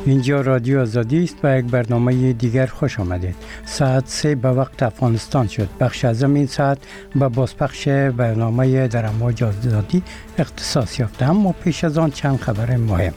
اینجا رادیو آزادی است و یک برنامه دیگر خوش آمدید. ساعت 3 به وقت افغانستان شد. بخش از این ساعت به بازپخش برنامه در امواج آزادی اختصاص یافته، اما پیش از آن چند خبر مهم.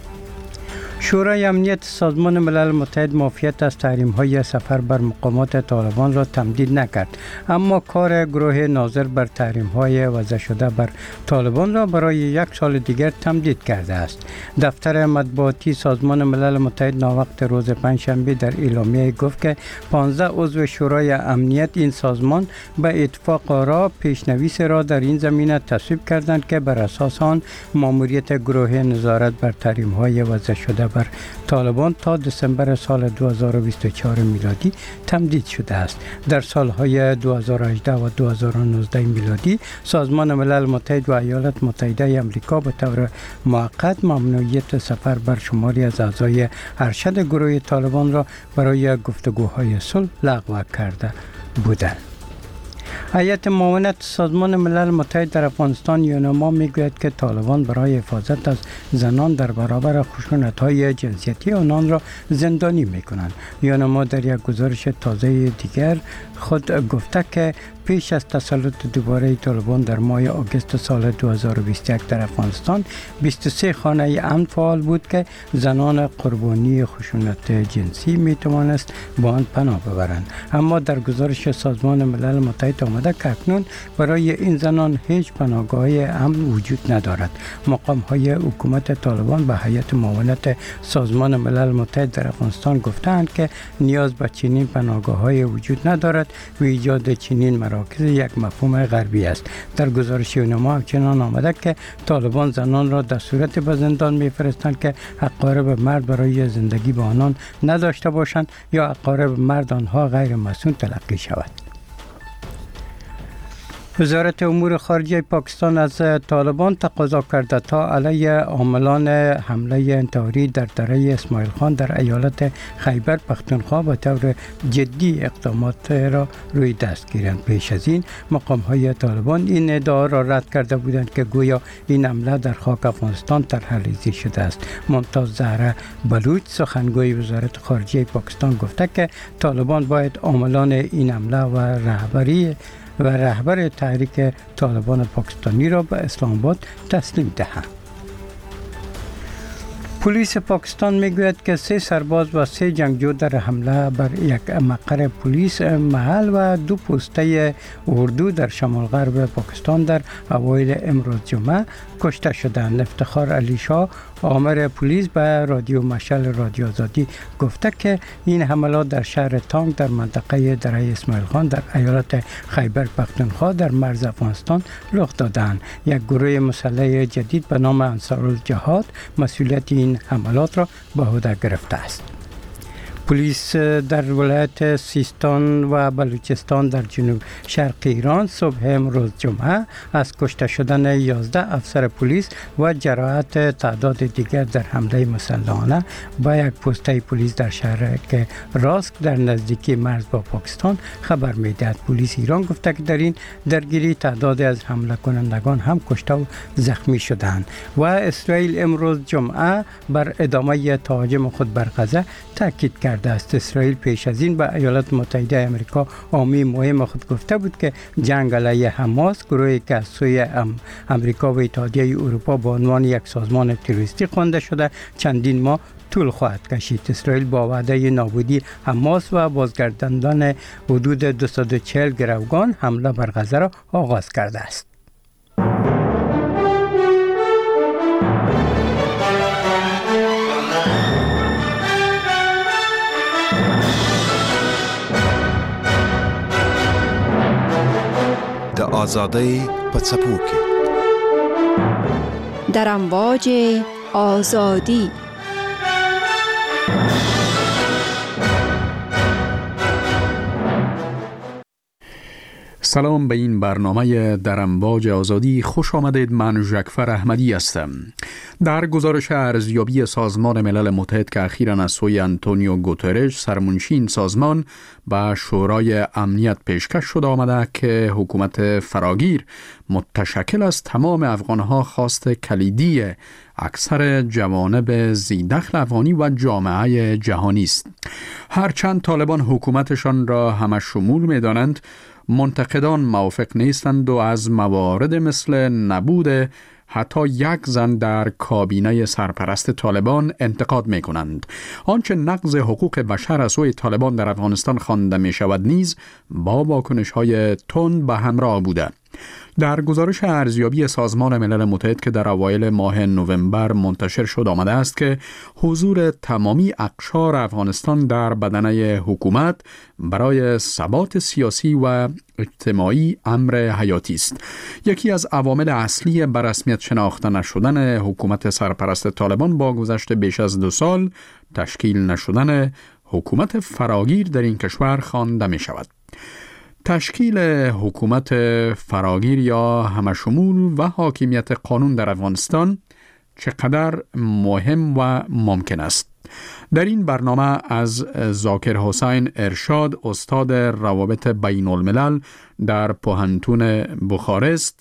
شورای امنیت سازمان ملل متحد موافقت از تحریم‌های سفر بر مقامات طالبان را تمدید نکرد، اما کار گروه ناظر بر تحریم‌های وضع شده بر طالبان را برای 1 سال دیگر تمدید کرده است. دفتر مطبوعاتی سازمان ملل متحد ناوقت روز پنجشنبه در اعلامیه گفت که 15 عضو شورای امنیت این سازمان به اتفاق را پیشنویس را در این زمینه تصویب کردند که بر اساس آن ماموریت گروه نظارت بر تحریم‌های وضع شده بر طالبان تا دسامبر سال 2024 میلادی تمدید شده است. در سالهای 2018 و 2019 میلادی سازمان ملل متحد و ایالات متحده آمریکا به طور موقت ممنوعیت سفر بر شماری از اعضای ارشد گروه طالبان را برای گفتگوهای صلح لغو کرده بودند. هیئت معاونت سازمان ملل متحد در افغانستان یونما میگوید که طالبان برای حفاظت از زنان در برابر خشونت‌های جنسیتی آنان را زندانی می‌کنند. یونما در یک گزارش تازه دیگر خود گفته که پیش از تسلط دوباره طالبان در ماه آگوست سال 2021 در افغانستان 23 خانه امن فعال بود که زنان قربانی خشونت جنسی می توانست با آن پناه ببرند، اما در گزارش سازمان ملل متحد آمده که اکنون برای این زنان هیچ پناهگاه امن وجود ندارد. مقام های حکومت طالبان به هیئت معاونت سازمان ملل متحد در افغانستان گفتند که نیاز به چنین پناهگاه های وجود ندارد و ایجاد چنین مراکز یک مفهوم غربی است. در گزارش یونما همچنان آمده که طالبان زنان را در صورت به زندان می‌فرستند که اقارب مرد برای زندگی با آنان نداشته باشند یا اقارب مرد آنها غیر مسئول تلقی شود. وزارت امور خارجه پاکستان از طالبان تقاضا کرده تا علیه عاملان حمله انتحاری در دره اسماعیل خان در ایالت خیبر پختونخوا به طور جدی اقدامات را روی دست گیرند. پیش از این مقام های طالبان این ادعا را رد کرده بودند که گویا این حمله در خاک افغانستان طرح‌ریزی شده است. ممتاز زهره بلوچ سخنگوی وزارت خارجه پاکستان گفته که طالبان باید عاملان این حمله و رهبر تحریک طالبان پاکستانی را به اسلام آباد تسلیم دهند. پلیس پاکستان میگوید که 3 سرباز و 3 جنگجو در حمله بر یک مقر پلیس محل و 2 پوسته اردو در شمال غرب پاکستان در اوایل امروز جمعه کشته شدند. افتخار علی شاه آمر پلیس به رادیو مشعل رادیو آزادی گفته که این حملات در شهر تانگ در منطقه دره اسماعیل خان در ایالت خیبر پختونخوا در مرز افغانستان رخ دادند. یک گروه مسلح جدید به نام انصارالجهاد مسئولیت این حملات را به عهده گرفته است. پلیس در ولایت سیستان و بلوچستان در جنوب شرق ایران صبح امروز جمعه از کشته شدن 11 افسر پلیس و جراحت تعداد دیگر در حمله مسلحانه به یک پوسته پلیس در شهر راسک در نزدیکی مرز با پاکستان خبر می‌دهد. پلیس ایران گفته که در این درگیری تعداد از حمله کنندگان هم کشته و زخمی شدند و اسرائیل امروز جمعه بر ادامه تهاجم خود بر غزه تاکید کرد است. اسرائیل پیش از این به ایالات متحده آمریکا حامی مهم خود گفته بود که جنگ علیه حماس، گروهی که از سوی آمریکا و اتحادیه اروپا به عنوان یک سازمان تروریستی خوانده شده، چندین ماه طول خواهد کشید. اسرائیل با وعده نابودی حماس و بازگرداندن حدود 240 گروگان حمله بر غزه را آغاز کرده است. آزادی پڅپو کې در امواج آزادی. سلام به این برنامه در امواج آزادی خوش آمدید. من ژکفر احمدی هستم. در گزارش ارزیابی سازمان ملل متحد که اخیراً از سوی آنتونیو گوترش سرمنشی این سازمان به شورای امنیت پیشکش شده آمده که حکومت فراگیر متشکل از تمام افغانها خواست کلیدی اکثر جوانب ذی‌دخل افغانی و جامعه جهانی است. هرچند طالبان حکومتشان را همه شمول می دانند، منتقدان موافق نیستند و از موارد مثل نبود حتی یک زن در کابینه سرپرست طالبان انتقاد می کنند. آنچه نقض حقوق بشر از سوی طالبان در افغانستان خوانده می شود نیز با واکنش های تند به همراه بوده. در گزارش ارزیابی سازمان ملل متحد که در اوایل ماه نوامبر منتشر شد آمده است که حضور تمامی اقشار افغانستان در بدنه حکومت برای ثبات سیاسی و اجتماعی امر حیاتی است. یکی از عوامل اصلی به رسمیت شناخته نشدن حکومت سرپرست طالبان با گذشت بیش از 2 سال تشکیل نشدن حکومت فراگیر در این کشور خوانده می شود. تشکیل حکومت فراگیر یا همشمول و حاکمیت قانون در افغانستان چقدر مهم و ممکن است؟ در این برنامه از ذاکر حسین ارشاد، استاد روابط بین الملل در پوهنتون بخارست،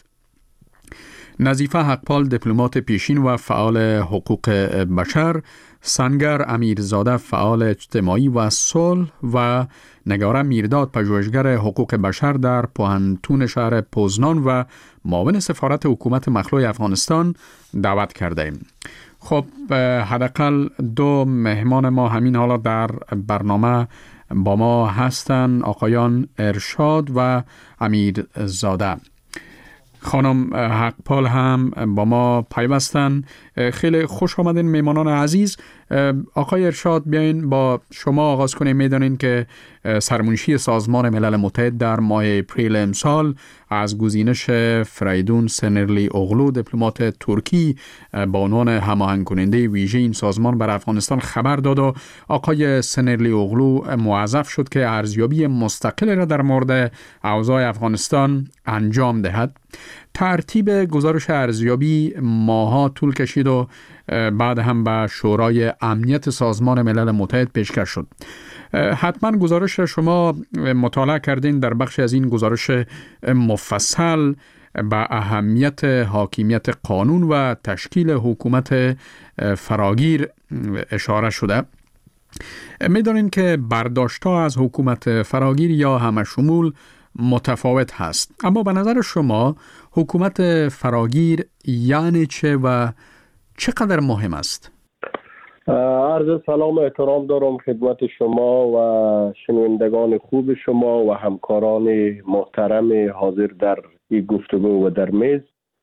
نظیفه حقپال دیپلمات پیشین و فعال حقوق بشر، سنگر امیرزاده فعال اجتماعی و صلح و نگاره میرداد پژوهشگر حقوق بشر در پوهنتون شهر پوزنان و معاون سفارت حکومت مخلوع افغانستان دعوت کرده ایم. خب حداقل 2 مهمان ما همین حالا در برنامه با ما هستند، آقایان ارشاد و امیرزاده. خانم حقپال هم با ما پیوستن. خیلی خوش آمدین میمانان عزیز. آقای ارشاد، بیاین با شما آغاز کنیم. میدانین که سرمنشی سازمان ملل متحد در ماه اپریل امسال از گزینش فریدون سنرلی اغلو دیپلمات ترکی با عنوان هماهنگ کننده ویژه این سازمان بر افغانستان خبر داد و آقای سنرلی اغلو موظف شد که ارزیابی مستقل را در مورد اوضاع افغانستان انجام دهد. ترتیب گزارش ارزیابی ماها طول کشید و بعد هم به شورای امنیت سازمان ملل متحد پیشکش شد. حتما گزارش را شما مطالعه کردین. در بخش از این گزارش مفصل به اهمیت حاکمیت قانون و تشکیل حکومت فراگیر اشاره شده. می‌دانید که برداشت‌ها از حکومت فراگیر یا همشمول متفاوت هست، اما به نظر شما حکومت فراگیر یعنی چه و چقدر مهم است؟ عرض سلام و احترام دارم خدمت شما و شنوندگان خوب شما و همکاران محترم حاضر در این گفتگو و در میز.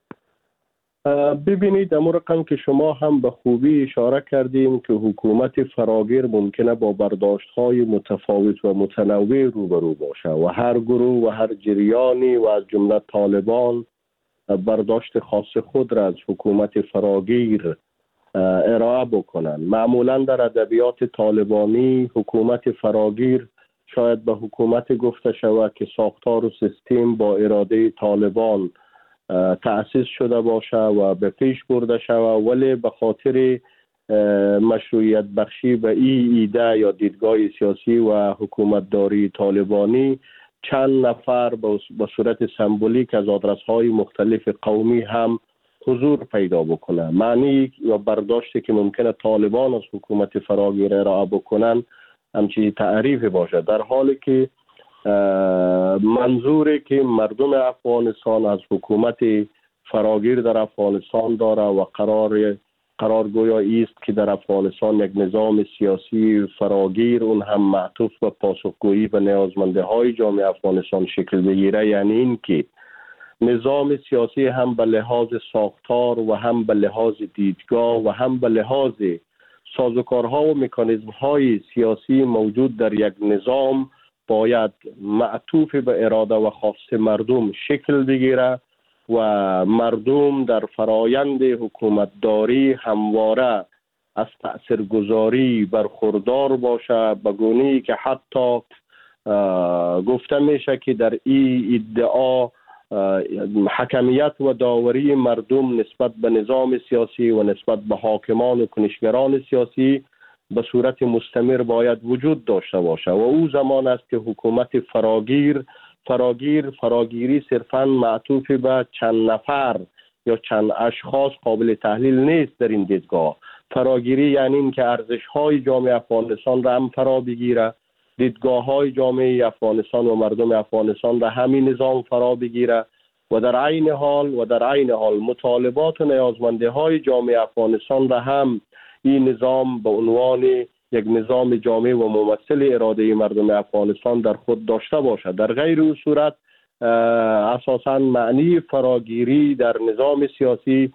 ببینید، امور رقم که شما هم به خوبی اشاره کردیم که حکومت فراگیر ممکنه با برداشت‌های متفاوت و متنوع روبرو باشه و هر گروه و هر جریانی و از جمله طالبان برداشت خاص خود را از حکومت فراگیر ارائه بکنن. معمولا در ادبیات طالبانی حکومت فراگیر شاید به حکومت گفته شود که ساختار و سیستم با اراده طالبان تأسیس شده باشه و به پیش برده شود، ولی به خاطر مشروعیت بخشی به این ایده یا دیدگاه سیاسی و حکومتداری طالبانی چند نفر به صورت سمبولیک از آدرس‌های مختلف قومی هم حضور پیدا بکنه. معنی یا برداشتی که ممکنه طالبان از حکومت فراگیر ارائه بکنن همچین تعریف باشه، در حالی که منظوری که مردم افغانستان از حکومت فراگیر در افغانستان داره و قرارگویا است که در افغانستان یک نظام سیاسی فراگیر اون هم معطوف به پاسخگویی به نیازمندی‌های جامعه افغانستان شکل بگیره، یعنی این که نظام سیاسی هم به لحاظ ساختار و هم به لحاظ دیدگاه و هم به لحاظ سازوکارها و مکانیزم‌های سیاسی موجود در یک نظام باید معطوف به اراده و خواست مردم شکل بگیره و مردم در فرایند حکومتداری همواره از تأثیرگذاری برخوردار باشه، به گونه‌ای که حتی گفته میشه که در این ادعا حکمیت و داوری مردم نسبت به نظام سیاسی و نسبت به حاکمان و کنشگران سیاسی به صورت مستمر باید وجود داشته باشه و او زمان است که حکومت فراگیری صرفاً معطوف به چند نفر یا چند اشخاص قابل تحلیل نیست. در این دیدگاه فراگیری یعنی این که ارزش‌های جامعه افغانستان را هم فرا بگیره، دیدگاه‌های جامعه افغانستان و مردم افغانستان را همین نظام فرا بگیره و در عین حال مطالبات و نیازمندی‌های جامعه افغانستان را هم این نظام به عنوان یک نظام جامع و ممثل اراده مردم افغانستان در خود داشته باشد. در غیر این صورت اساساً معنی فراگیری در نظام سیاسی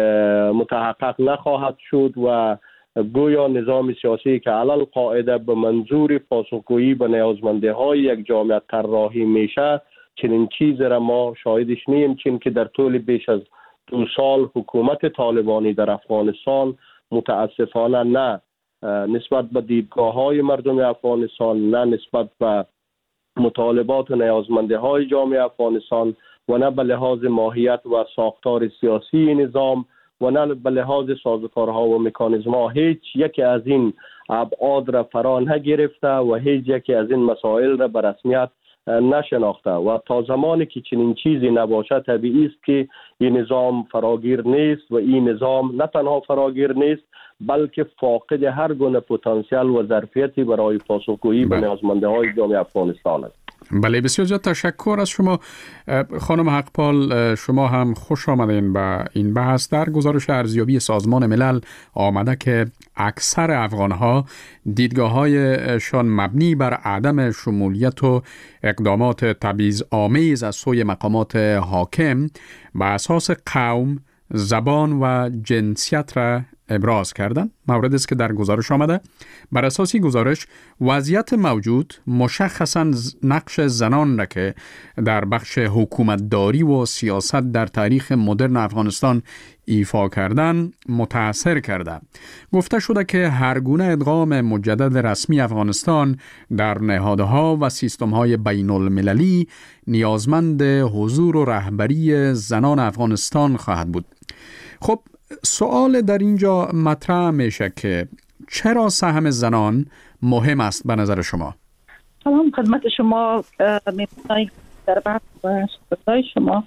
متحقق نخواهد شد و گویا نظام سیاسی که علل قاعده به منظور پاسخگویی به نیازمندی‌های یک جامعه طراحی میشه، چنین چیزی را ما شاهدش نیم، چون که در طول بیش از 2 سال حکومت طالبانی در افغانستان متاسفانه نه نسبت به دیدگاه‌های مردم افغانستان، نه نسبت به مطالبات و نیازمندی‌های جامعه افغانستان و نه به لحاظ ماهیت و ساختار سیاسی نظام و نه به لحاظ سازوکارها و مکانیزم‌ها هیچ یکی از این ابعاد را فرا نگرفته و هیچ یکی از این مسائل را به رسمیت نشناخته و تا زمانی که چنین چیزی نباشه طبیعی است که این نظام فراگیر نیست و این نظام نه تنها فراگیر نیست بلکه فاقد هر گونه پتانسیل و ظرفیتی برای پاسخگویی به نیازمندی‌های جامعه افغانستان است. بله، بسیار زیاد تشکر از شما خانم حقپال. شما هم خوش آمدین به این بحث. در گزارش ارزیابی سازمان ملل آمده که اکثر افغانها دیدگاه‌هایشان مبنی بر عدم شمولیت و اقدامات تبعیض‌آمیز از سوی مقامات حاکم به اساس قوم، زبان و جنسیت را ابراز کردند. موردی است که در گزارش آمده. بر اساس گزارش وضعیت موجود مشخصاً نقش زنان را که در بخش حکومتداری و سیاست در تاریخ مدرن افغانستان ایفا کردن متاثر کرده. گفته شده که هر گونه ادغام مجدد رسمی افغانستان در نهادها و سیستم‌های بین المللی نیازمند حضور و رهبری زنان افغانستان خواهد بود. خب سوال در اینجا مطرح میشه که چرا سهم زنان مهم است به نظر شما؟ سلام خدمت شما می‌بینید در بحث و صحبت‌های شما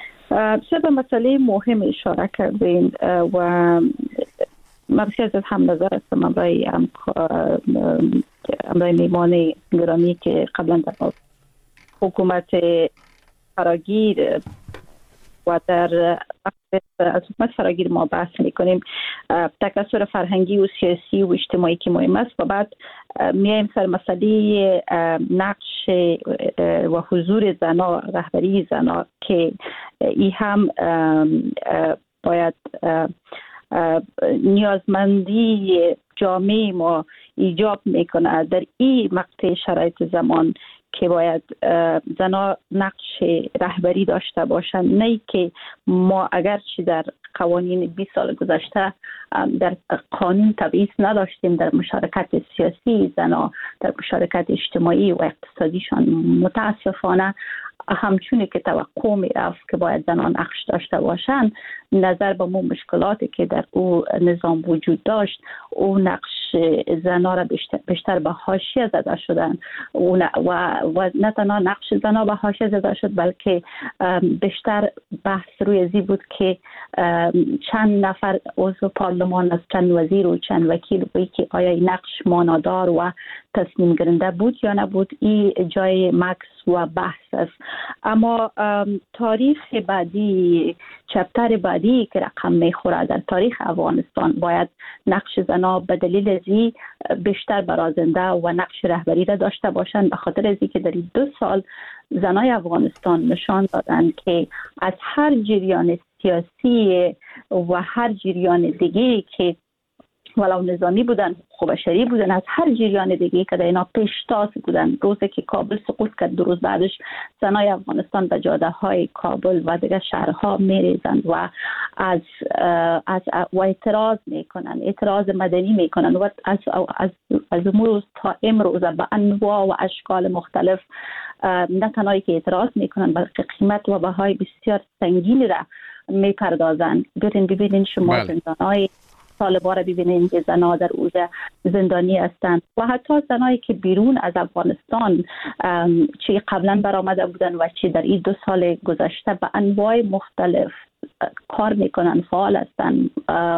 سه به مسئله مهم اشاره کردین و من بسیار از هم نظر هستم امرای میمان گرامی که قبلا در حکومت فراگیر و در از حکومت فراگیر ما بحث میکنیم تکثر فرهنگی و سیاسی و اجتماعی که مهم است و بعد میایم سر مسئله نقش و حضور زنا، رهبری زنا که این هم باید نیازمندی جامعه ما ایجاب میکنه در این مقطع شرایط زمان که باید زنا نقش رهبری داشته باشند. نه که ما اگرچه در قوانین 20 سال گذشته در قانون تبعیض نداشتیم، در مشارکت سیاسی زنا، در مشارکت اجتماعی و اقتصادیشان متاسفانه همچونه که توقع می رفت که باید زنان نقش داشته باشند، نظر به مو مشکلاتی که در او نظام وجود داشت، او نقش زنا را بیشتر به حاشیه زده شدن و نه تنها نقش زنا به حاشیه زده شد بلکه بیشتر بحث روی ازی بود که چند نفر عضو پارلمان از چند وزیر و چند وکیل بود که آیا نقش مانادار و تصمیم گیرنده بود یا نبود. این جای مکس و بحث است. اما تاریخ بعدی، چپتر بعدی که رقم میخوره در تاریخ افغانستان باید نقش زنا به دلیل ازی بیشتر برازنده و نقش رهبری را داشته باشند، به خاطر ازی که در 2 سال زنای افغانستان نشان دادند که از هر جریان سیاسی و هر جریان دیگه که ولو نظامی بودن، حقوق بشری بودن، از هر جریان دیگه که در اینا پیشتاز بودن. روزی که کابل سقوط کرد 2 روز بعدش زنای افغانستان به جاده های کابل و دیگه شهرها میریزند و و اعتراض میکنن، اعتراض مدنی میکنن و از امروز تا امروز به انواع و اشکال مختلف نه تنهایی که اعتراض میکنن بلکه قیمت و بهای بسیار سنگینی را میپردازن. ببینین شما زندانهای طالبان را ببینین که زنها در اوجه زندانی هستند و حتی زنایی که بیرون از افغانستان چه قبلا برآمده بودن و چه در این 2 سال گذشته به انواع مختلف کار میکنن، فعال هستن،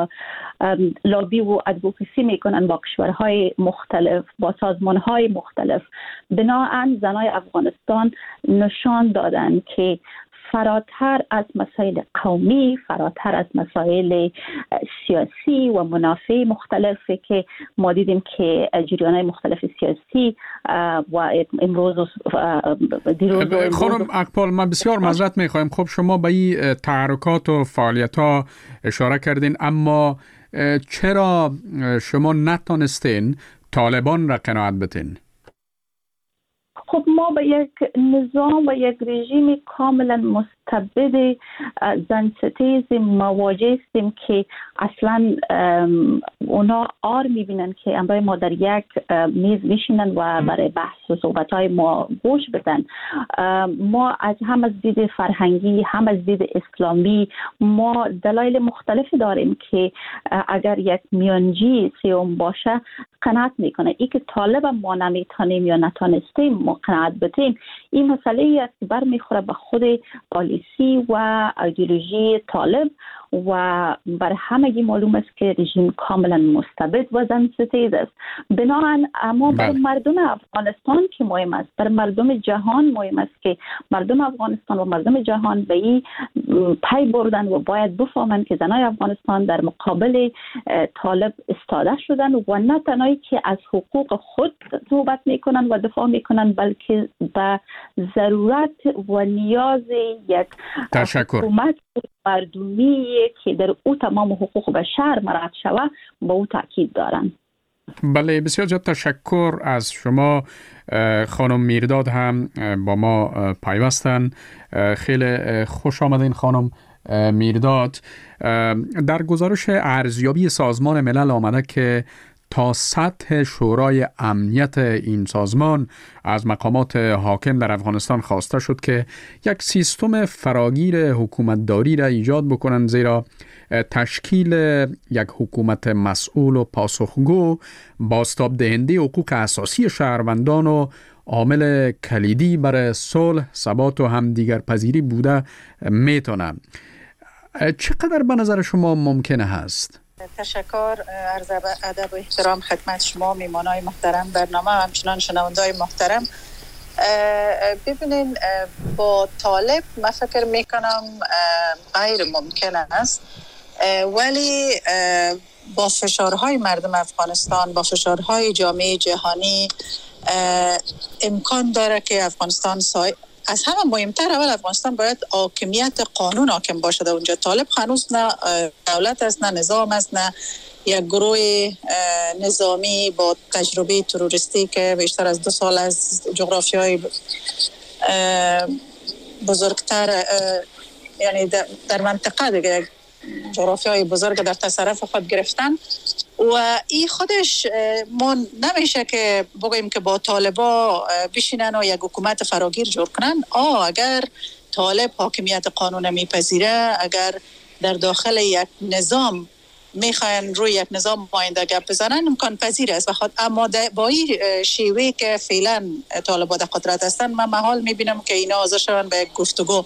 لابی و ادوکسی میکنن با کشورهای مختلف، با سازمانهای مختلف. بنابراین زنای افغانستان نشان دادن که فراتر از مسائل قومی، فراتر از مسائل سیاسی و منافع مختلفی که ما دیدیم که جریان‌های مختلف سیاسی و امروز دیروز خانم اقبال، ما بسیار معذرت می‌خوایم. خب شما به این تحرکات و فعالیت‌ها اشاره کردین، اما چرا شما نتونستین طالبان را قناعت بدین؟ خب ما با یک نظام و یک رژیم کاملا مستبد زنستیز مواجه هستیم که اصلا اونا آر میبینن که امروز ما در یک میز میشینن و برای بحث و صحبتهای ما گوش بدن. ما هم از دید فرهنگی هم از دید اسلامی ما دلایل مختلفی داریم که اگر یک میانجی سیوم باشه قناعت میکنه. ای که طالب ما نمیتونیم یا نتونستیم ما قناعت بدیم، این مسئله است که برمیخوره به خود پالیسی و ایدئولوژی طالب و بر همگی معلوم است که رژیم کاملا مستبد و زنستیز است. بنابراین اما برای مردم افغانستان که مهم است، برای مردم جهان مهم است که مردم افغانستان و مردم جهان به این پی بردن و باید بفهمند که زنای افغانستان در مقابل طالب استاده شدن و نه تنهایی که از حقوق خود صحبت میکنن و دفاع میکنن بلکه به ضرورت و نیاز یک حکومت مردمی که در او تمام حقوق بشر مراعات شود با او تاکید دارن. بله، بسیار زیاد تشکر از شما. خانم میرداد هم با ما پیوستن. خیلی خوش آمدین خانم میرداد. در گزارش ارزیابی سازمان ملل آمده که تا سطح شورای امنیت این سازمان از مقامات حاکم در افغانستان خواسته شد که یک سیستم فراگیر حکومتداری را ایجاد بکنند، زیرا تشکیل یک حکومت مسئول و پاسخگو بازتاب دهنده حقوق اساسی شهروندان و عامل کلیدی برای صلح، ثبات و همدیگر پذیری بوده میتونه. چقدر به نظر شما ممکنه هست؟ تشکر، عرض ادب و احترام خدمت شما میمانای محترم برنامه و همچنان شنوندای محترم. ببینین با طالب من فکر میکنم غیر ممکن است، ولی با فشارهای مردم افغانستان، با فشارهای جامعه جهانی امکان داره که افغانستان از همه مهمتر اول افغانستان باید حاکمیت قانون حاکم باشد. اونجا طالب هنوز نه دولت است، نه نظام است، نه یک گروه نظامی با تجربه تروریستی که بیشتر از 2 سال از جغرافیای بزرگتر، یعنی در منطقه دیگه جغرافیای بزرگ در تصرف خود گرفتن. و این خودش ما نمیشه که بگوییم که با طالبا بشینن و یک حکومت فراگیر جور کنن. اگر طالب حاکمیت قانون میپذیره، اگر در داخل یک نظام میخواین روی یک نظام آینده گپ بزنن، امکان پذیر است. اما با این شیوه که فعلا طالبا در قدرت هستن، من محال میبینم که اینا حاضر شون به یک گفتگو.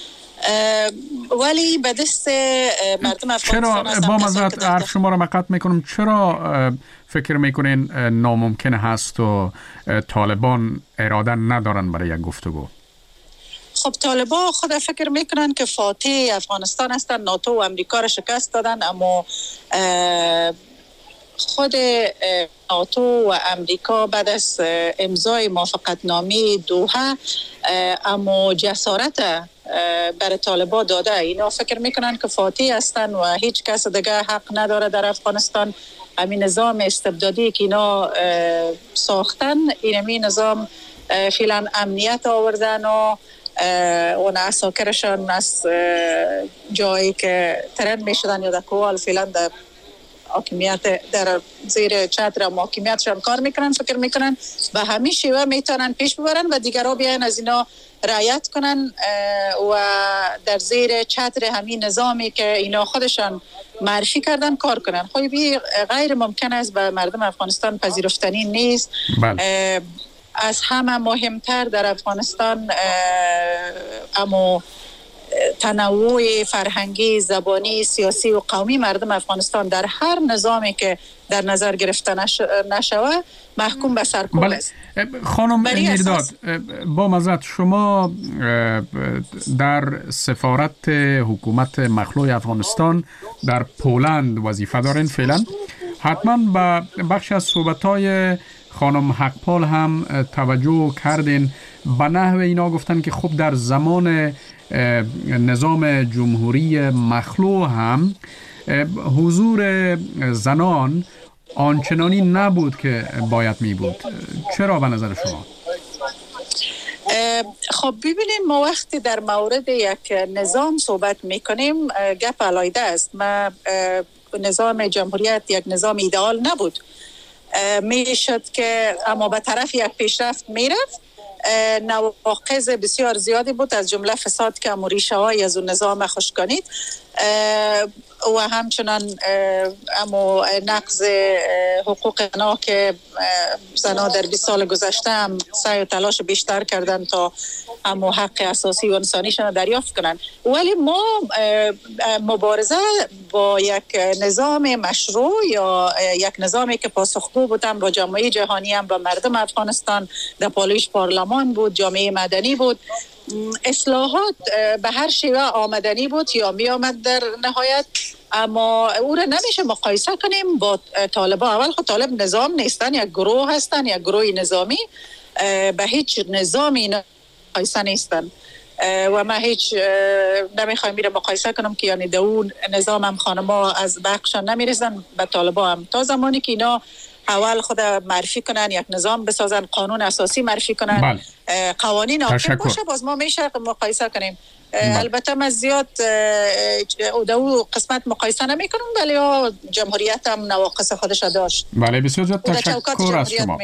ولی به دست مردم افغانستان چرا با مزرعت حرف شما را مقطع میکنم، چرا فکر میکنین ناممکن هست و طالبان اراده ندارن برای یک گفتگو؟ خب طالبان خود فکر میکنن که فاتح افغانستان هستن، ناتو و امریکا را شکست دادن، اما خود ناتو و امریکا بعد از امضای موافقتنامه دوحه اما جسارت برای طالبان داده. اینا فکر میکنن که فاتح هستن و هیچ کس دیگه حق نداره در افغانستان همین نظام استبدادی که اینا ساختن، این نظام فعلا امنیت آوردن و اون عساکرشان از جایی که ترند میشدن یا در کوال فعلا در حاکمیت در زیر چتر حاکمیتشان کار میکنن، فکر میکنن به همین شیوه میتونن پیش ببرن و دیگرها بیاین از اینا رعایت کنن و در زیر چتر همین نظامی که اینا خودشان معرفی کردن کار کنن. خب غیر ممکن است به مردم افغانستان پذیرفتنی نیست. از همه مهمتر در افغانستان اما تنوع فرهنگی، زبانی، سیاسی و قومی مردم افغانستان در هر نظامی که در نظر گرفته نشوه محکوم به سرکوب است. خانم میرداد، با معذرت شما در سفارت حکومت مخلوع افغانستان در پولند وظیفه دارین فعلا. حتما به بخش از صحبت‌های خانم حقپال هم توجه کردین. به نحو اینا گفتن که خب در زمان نظام جمهوری مخلوع هم حضور زنان آنچنانی نبود که باید می بود. چرا به نظر شما؟ خب ببینید، ما وقتی در مورد یک نظام صحبت میکنیم گپ علیحده است. ما نظام جمهوریت یک نظام ایدئال نبود، میشد که اما به طرف یک پیشرفت میرفت. نواقص بسیار زیادی بود، از جمله فساد که ریشه های از اون نظام خشکانید و همچنان اما نقض حقوق زنان که زنان در 20 سال گذشته هم سعی و تلاش بیشتر کردن تا اما حق اساسی و انسانیشان دریافت کنن. ولی ما مبارزه با یک نظام مشروع یا یک نظامی که پاسخگو بودن با جامعه جهانی هم با مردم افغانستان، در پالایش پارلمان بود، جامعه مدنی بود، اصلاحات به هر شیوه آمدنی بود یا می آمد در نهایت. اما او را نمیشه مقایسه کنیم با طالبان. اول خود طالب نظام نیستن، یک گروه هستن، یک گروه نظامی، به هیچ نظامی مقایسه نیستن و ما هیچ نمیخوایم میره مقایسه کنم که یعنی در اون نظام هم خانما از بخشان نمیرسن به طالبان هم. تا زمانی که اینا اول خود معرفی کنن، یک نظام بسازن، قانون اساسی معرفی کنن، قوانین حاکم باشه، باز ما میشه مقایسه کنیم. البته من زیاد او قسمت مقایسه نمی کنم، ولی جمهوریت هم نواقص خودش داشت. بله، بسیار زیاد تشکر از شما.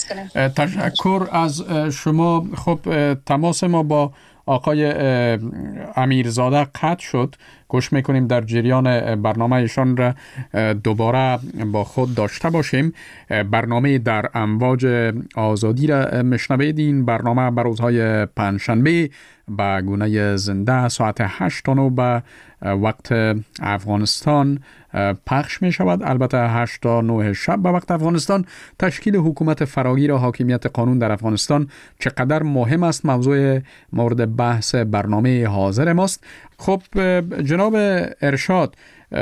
تشکر از شما. خب تماس ما با آقای امیرزاده قطع شد. گوش میکنیم در جریان برنامه ایشان را دوباره با خود داشته باشیم. برنامه در امواج آزادی را مشنوید. این برنامه بر روزهای پنجشنبه به گونه زنده ساعت 8 تا 9 به وقت افغانستان پخش می شود. البته 8 تا 9 شب به وقت افغانستان. تشکیل حکومت فراگیر و حاکمیت قانون در افغانستان چقدر مهم است موضوع مورد بحث برنامه حاضر ماست. خب جناب ارشاد،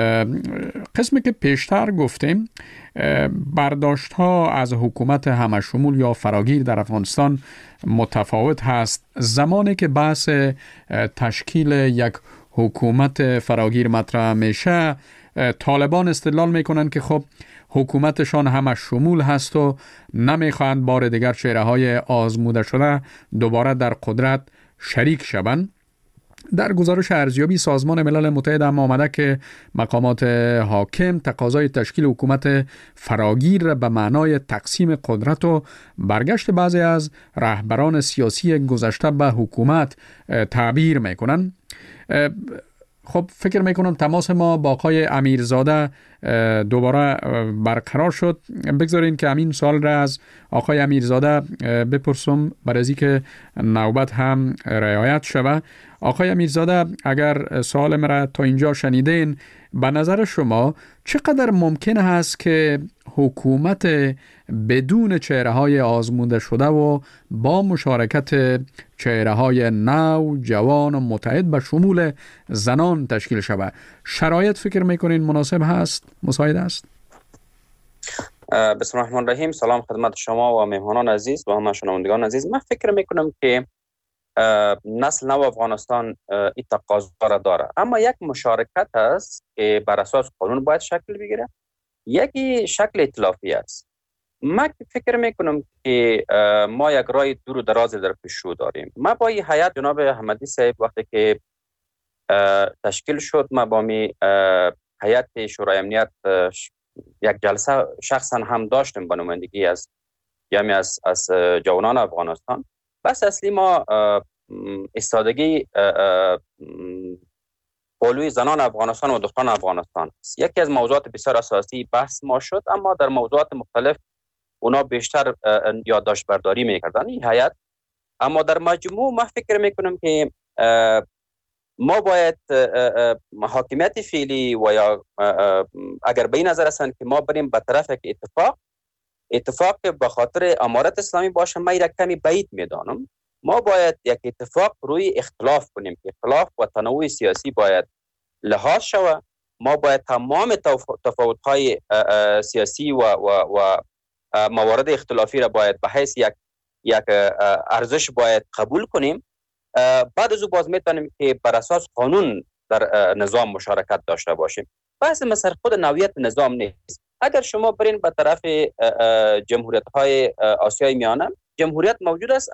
قسمی که پیشتر گفتیم برداشت ها از حکومت همشمول یا فراگیر در افغانستان متفاوت هست. زمانی که بحث تشکیل یک حکومت فراگیر مطرح میشه، طالبان استدلال میکنن که خب حکومتشان همشمول هست و نمیخواهند بار دیگر چهره های آزموده شده دوباره در قدرت شریک شوند. در گزارش ارزیابی سازمان ملل متحد هم آمده که مقامات حاکم تقاضای تشکیل حکومت فراگیر به معنای تقسیم قدرت و برگشت بعضی از رهبران سیاسی گذشته به حکومت تعبیر میکنن. خب فکر میکنم تماس ما با آقای امیرزاده دوباره برقرار شد. بگذارین که همین سوال را از آقای امیرزاده بپرسم برای از اینکه نوبت هم رعایت شود. آقای امیرزاده، اگر سوال مرا تا اینجا شنیدین، به نظر شما چقدر ممکن است که حکومت بدون چهره‌های آزموده شده و با مشارکت چهره‌های نو، جوان و متحد به شمول زنان تشکیل شود؟ شرایط فکر میکنین مناسب هست، مساعد است؟ بسم الله الرحمن الرحیم. سلام خدمت شما و مهمانان عزیز و همه شنوندگان عزیز. من فکر میکنم که نسل نو افغانستان این تقاضا را داره، اما یک مشارکت است که بر اساس قانون باید شکل بگیره یکی شکل ائتلافی است. من فکر میکنم که ما یک راه دور و دراز در پیش رو داریم. ما با این هیئت جناب احمدی صاحب وقتی که تشکیل شد، ما با می هیئت شورای امنیت یک جلسه شخصا هم داشتیم به نمایندگی از جمعی از جوانان افغانستان. بس اصلی ما ایستادگی پالوی زنان افغانستان و دختران افغانستان است. یکی از موضوعات بسیار اساسی بحث ما شد، اما در موضوعات مختلف اونا بیشتر یادداشت برداری میکردن این هیئت. اما در مجموع ما فکر میکنم که ما باید حاکمیت فعلی و یا اگر به این نظر هستند که ما بریم به طرف یک اتفاق که به خاطر امارت اسلامی باشه، من را کمی بعید میدانم. ما باید یک اتفاق روی اختلاف کنیم که اختلاف و تنوع سیاسی باید لحاظ شود. ما باید تمام تفاوت‌های سیاسی و موارد اختلافی را باید به حیث یک ارزش باید قبول کنیم. بعد از او باز میتونیم که بر اساس قانون در نظام مشارکت داشته باشیم. بحث مثلا خود نوعیت نظام نیست. اگر شما برین به طرف جمهوریت‌های آسیای میانه، جمهوریت موجود است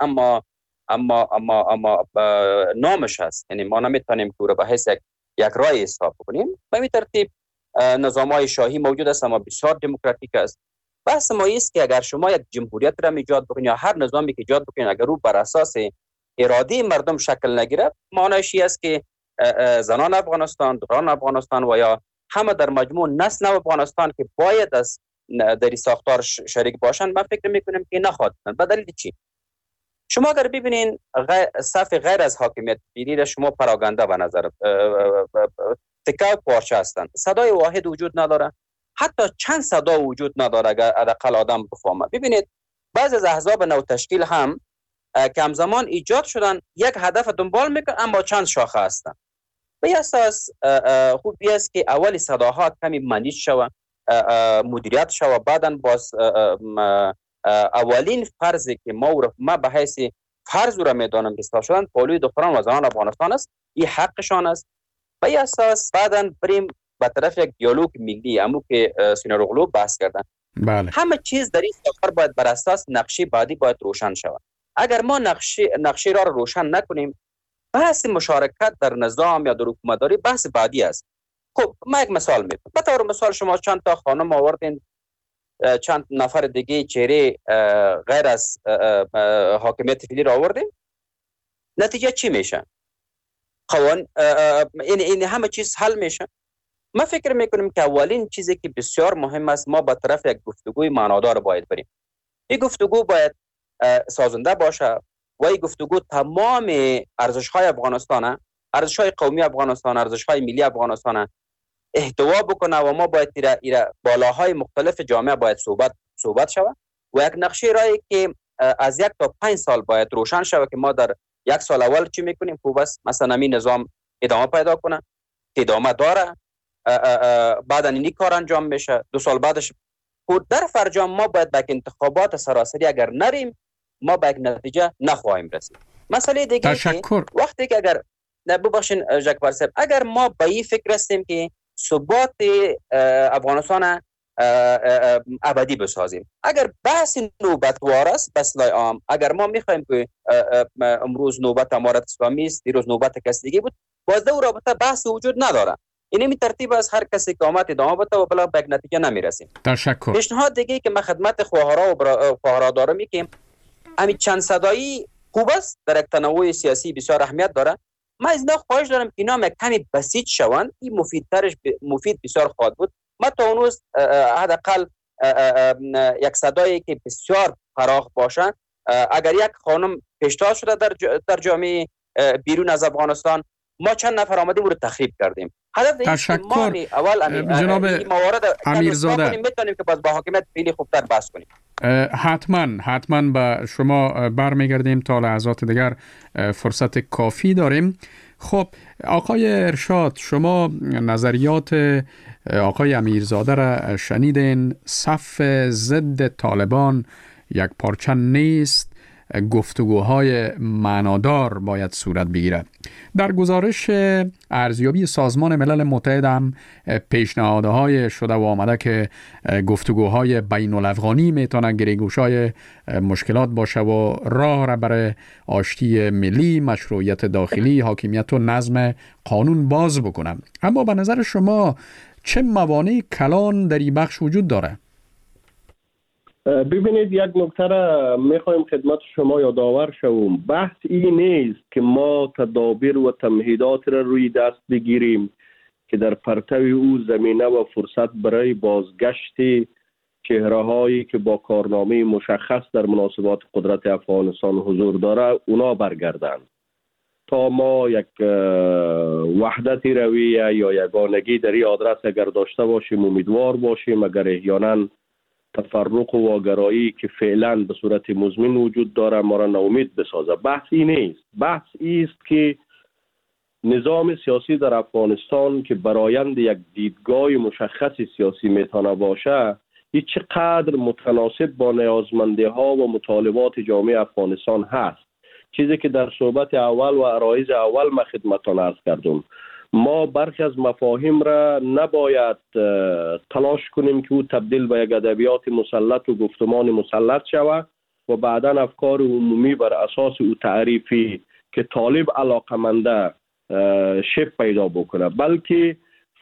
اما نامش هست. یعنی ما نمیتونیم که رو به حیث یک رای حساب کنیم. به این ترتیب نظام‌های شاهی موجود است اما بسیار دموکراتیک است. بحث ما است که اگر شما یک جمهوریت را ایجاد بکنید یا هر نظامی که ایجاد بکنید، اگر او بر اساس اراده مردم شکل نگیرد، معنیش است که زنان افغانستان، دختران افغانستان و یا همه در مجموع نسل افغانستان که باید از در این ساختار شریک باشند، من فکر میکنم که نخواهد. به دلیل چی؟ شما اگر ببینین صف غیر از حاکمیت فعلی را شما پراگنده به نظر تکه پارچه هستند. صدای واحد وجود نداره، حتی چند صدا وجود نداره اگر حداقل آدم بفهمه. ببینید بعضی از احزاب نو تشکیل هم که همزمان ایجاد شدن یک هدف دنبال میکنن اما چند شاخه هستند. به اساس خوبی است که اولی صداها کمی منیج شود، مدیریت شود، بعدن باز اولین فرضی که ما به حیث فرض را میدانم که شدن پالوی دختران و زنان افغانستان است، این حقشان است. به اساس بعدن بریم به طرف یک دیالوگ ملی، امو که سینه رغلو بحث کردن. بله. همه چیز در این سفر باید بر اساس نقشه بعدی باید روشن شود. اگر ما نقشه را روشن نکنیم، بحث مشارکت در نظام یا در حکومتداری بحث بعدی است. خب ما یک مثال میگم. به طور مثال شما چند تا خانم آوردین، چند نفر دیگه چهره غیر از حاکمیت فعلی را آوردین، نتیجه چی میشه؟ این همه چیز حل میشه. من فکر میکنم که اولین چیزی که بسیار مهم است، ما به طرف یک گفتگوی معنادار باید بریم. این گفتگو باید سازنده باشه و این گفتگو تمام ارزش‌های افغانستان، ارزش‌های قومی افغانستان، ارزش‌های ملی افغانستان احتوا بکنه و ما باید ایره بالاهای مختلف جامعه باید صحبت شود و یک نقشه رایی که از 1 تا 5 سال باید روشن شود که ما در 1 سال اول چی میکنیم. خوب است مثلا این نظام ادامه پیدا کنه، ادامه داره، بعد اینی کار انجام میشه، 2 سال بعدش در فرجام ما باید به انتخابات سراسری اگر نریم، ما به یک نتیجه نخواهیم رسید. مسئله دیگه که وقتی که اگر ببخشین ژاکبر صاحب، اگر ما به این فکر هستیم که ثبات افغانستان ابدی بسازیم، اگر بحث نوبتوار است بسلای عام، اگر ما میخوایم که امروز نوبت امارت اسلامی است، دیروز نوبت کسی دیگه بود، باز در رابطه بحث وجود نداره. این ترتیب از هر کسی که آمد ادامه بده و بلا به یک نتیجه نمیرسیم. تشکر. پیشنهاد دیگه که من خدمت خواهرها دارم این که همین چند صدایی خوب است، در یک تنوع سیاسی بسیار اهمیت داره. من از اینا خواهش دارم که اینا کمی بسیط شوند، این مفید بسیار خواهد بود. ما تا اون روز حداقل یک صدایی که بسیار فراخ باشه، اگر یک خانم پیشتاز شده در جامعه بیرون از افغانستان، ما چند نفر آمدیم رو تخریب کردیم. تشکر جناب امیرزاده. میتونیم که باز با حاکمیت فعلی خوبتر بحث کنیم. حتما به شما برمیگردیم. تا لحظات دیگر فرصت کافی داریم. خب آقای ارشاد، شما نظریات آقای امیرزاده را شنیدین. صف ضد طالبان یک پارچه نیست. گفتگوهای معنادار باید صورت بگیرد. در گزارش ارزیابی سازمان ملل متحد هم پیشنهادهای شده و آمده که گفتگوهای بین الافغانی میتونه گریگوشای مشکلات باشه و راه را برای آشتی ملی، مشروعیت داخلی، حاکمیت و نظم قانون باز بکنه. اما به نظر شما چه موانع کلان در این بخش وجود داره؟ ببینید، یک نکته را میخوایم خدمت شما یادآور شوم. بحث این نیست که ما تدابیر و تمهیدات را روی دست بگیریم که در پرتو او زمینه و فرصت برای بازگشت چهره هایی که با کارنامه مشخص در مناسبات قدرت افغانستان حضور داره اونا برگردند. تا ما یک وحدت رویه یا یگانگی در این آدرس اگر داشته باشیم، امیدوار باشیم اگر احیانا تفرق و واگرایی که فعلا به صورت مزمن وجود داره ما را ناامید بسازه. بحث این نیست. بحث است که نظام سیاسی در افغانستان که برآیند یک دیدگاه مشخص سیاسی میتونه باشه، این چقدر متناسب با نیازمندی ها و مطالبات جامعه افغانستان هست. چیزی که در صحبت اول و عرایض اول ما خدمتتان عرض کردم، ما برخی از مفاهیم را نباید تلاش کنیم که او تبدیل به یک ادبیات مسلط و گفتمان مسلط شود و بعدا افکار عمومی بر اساس او تعریفی که طالب علاقمنده شب پیدا بکنه. بلکه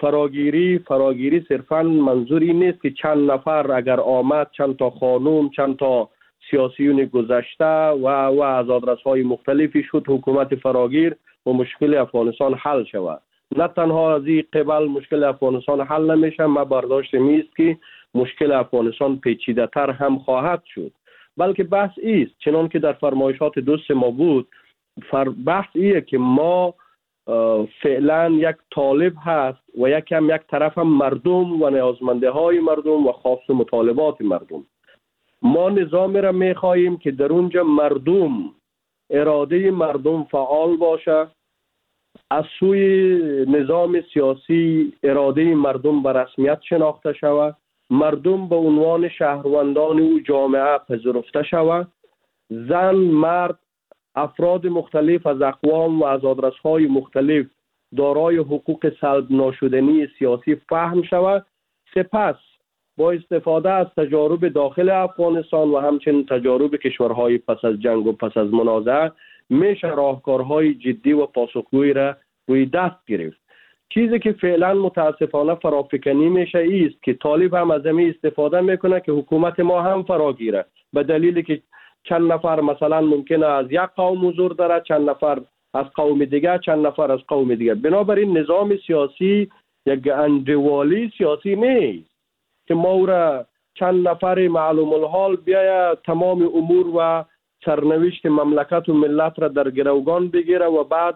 فراگیری صرفا منظور این نیست که چند نفر اگر آمد، چند تا خانم، چند تا سیاسیون گذشته و از آدرس‌های مختلفی شد حکومت فراگیر و مشکل افغانستان حل شود. نه تنها از این قبل مشکل افغانستان حل نمیشه، ما برداشت میست که مشکل افغانستان پیچیده تر هم خواهد شد. بلکه بحث ایست چنان که در فرمایشات دوست ما بود، بحث ایه که ما فعلا یک طالب هست و یک طرف هم مردم و نیازمنده های مردم و خاص مطالبات مردم. ما نظامی را میخواییم که در اونجا مردم، اراده مردم فعال باشه، از سوی نظام سیاسی اراده مردم به رسمیت شناخته شود، مردم به عنوان شهروندان او جامعه پذیرفته شود، زن، مرد، افراد مختلف از اقوام و از آدرس‌های مختلف دارای حقوق سلب ناشدنی سیاسی فهم شود. سپس با استفاده از تجارب داخل افغانستان و همچنین تجارب کشورهای پس از جنگ و پس از منازعه میشه راهکارهای جدی و پاسخگویی را روی دست گرفت. چیزی که فعلا متاسفانه فرافکنی میشه ایست که طالب هم از همین استفاده میکنه که حکومت ما هم فراگیره، به دلیلی که چند نفر مثلا ممکنه از یک قوم حضور داره، چند نفر از قوم دیگه، چند نفر از قوم دیگه. بنابراین نظام سیاسی یک انډیوالی سیاسی نیست که ما او را چند نفر معلوم الحال بیاید تمام امور و سرنوشت مملکت و ملت را در گروگان بگیره و بعد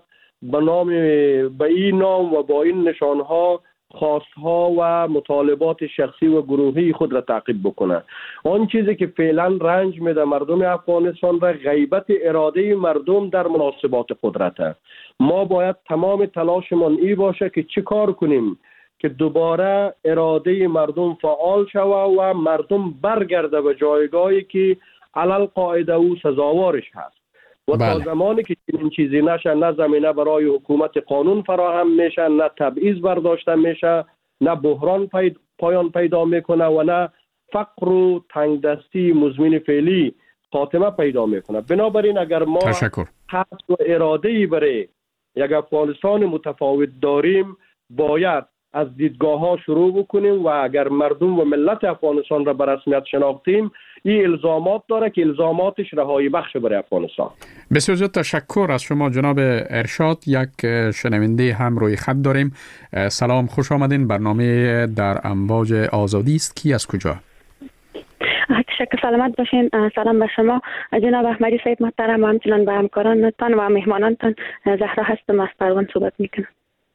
به این نام و با این نشانها خواستها و مطالبات شخصی و گروهی خود را تعقیب بکنه. آن چیزی که فعلا رنج میده مردم افغانستان را غیبت اراده مردم در مناسبات قدرته. ما باید تمام تلاشمان ای باشه که چی کار کنیم که دوباره اراده مردم فعال شود و مردم برگرده به جایگاهی که علل قاعده او سزاوارش هست. و تا زمانی که این چیزی نشه، نه زمینه برای حکومت قانون فراهم میشه، نه تبعیض برداشته میشه، نه بحران پایان پیدا میکنه و نه فقر و تنگدستی مزمن فعلی خاتمه پیدا میکنه. بنابراین اگر ما حس و اراده‌ای برای یک افغانستان متفاوت داریم، باید از دیدگاه ها شروع بکنیم و اگر مردم و ملت افغانستان را به رسمیت شناختیم، این الزامات داره که الزاماتش رهایی بخش برای افغانستان. بسیار زیاد تشکر از شما جناب ارشاد. یک شنونده هم روی خط داریم. سلام، خوش آمدین. برنامه در امواج آزادی است. کی از کجا؟ تشکر، سلامت باشین. سلام به شما جناب احمدی صاحب محترم و همچنان به همکارانتان و مهمانانتان. زهرا هستم، از پروان صحبت میکنم.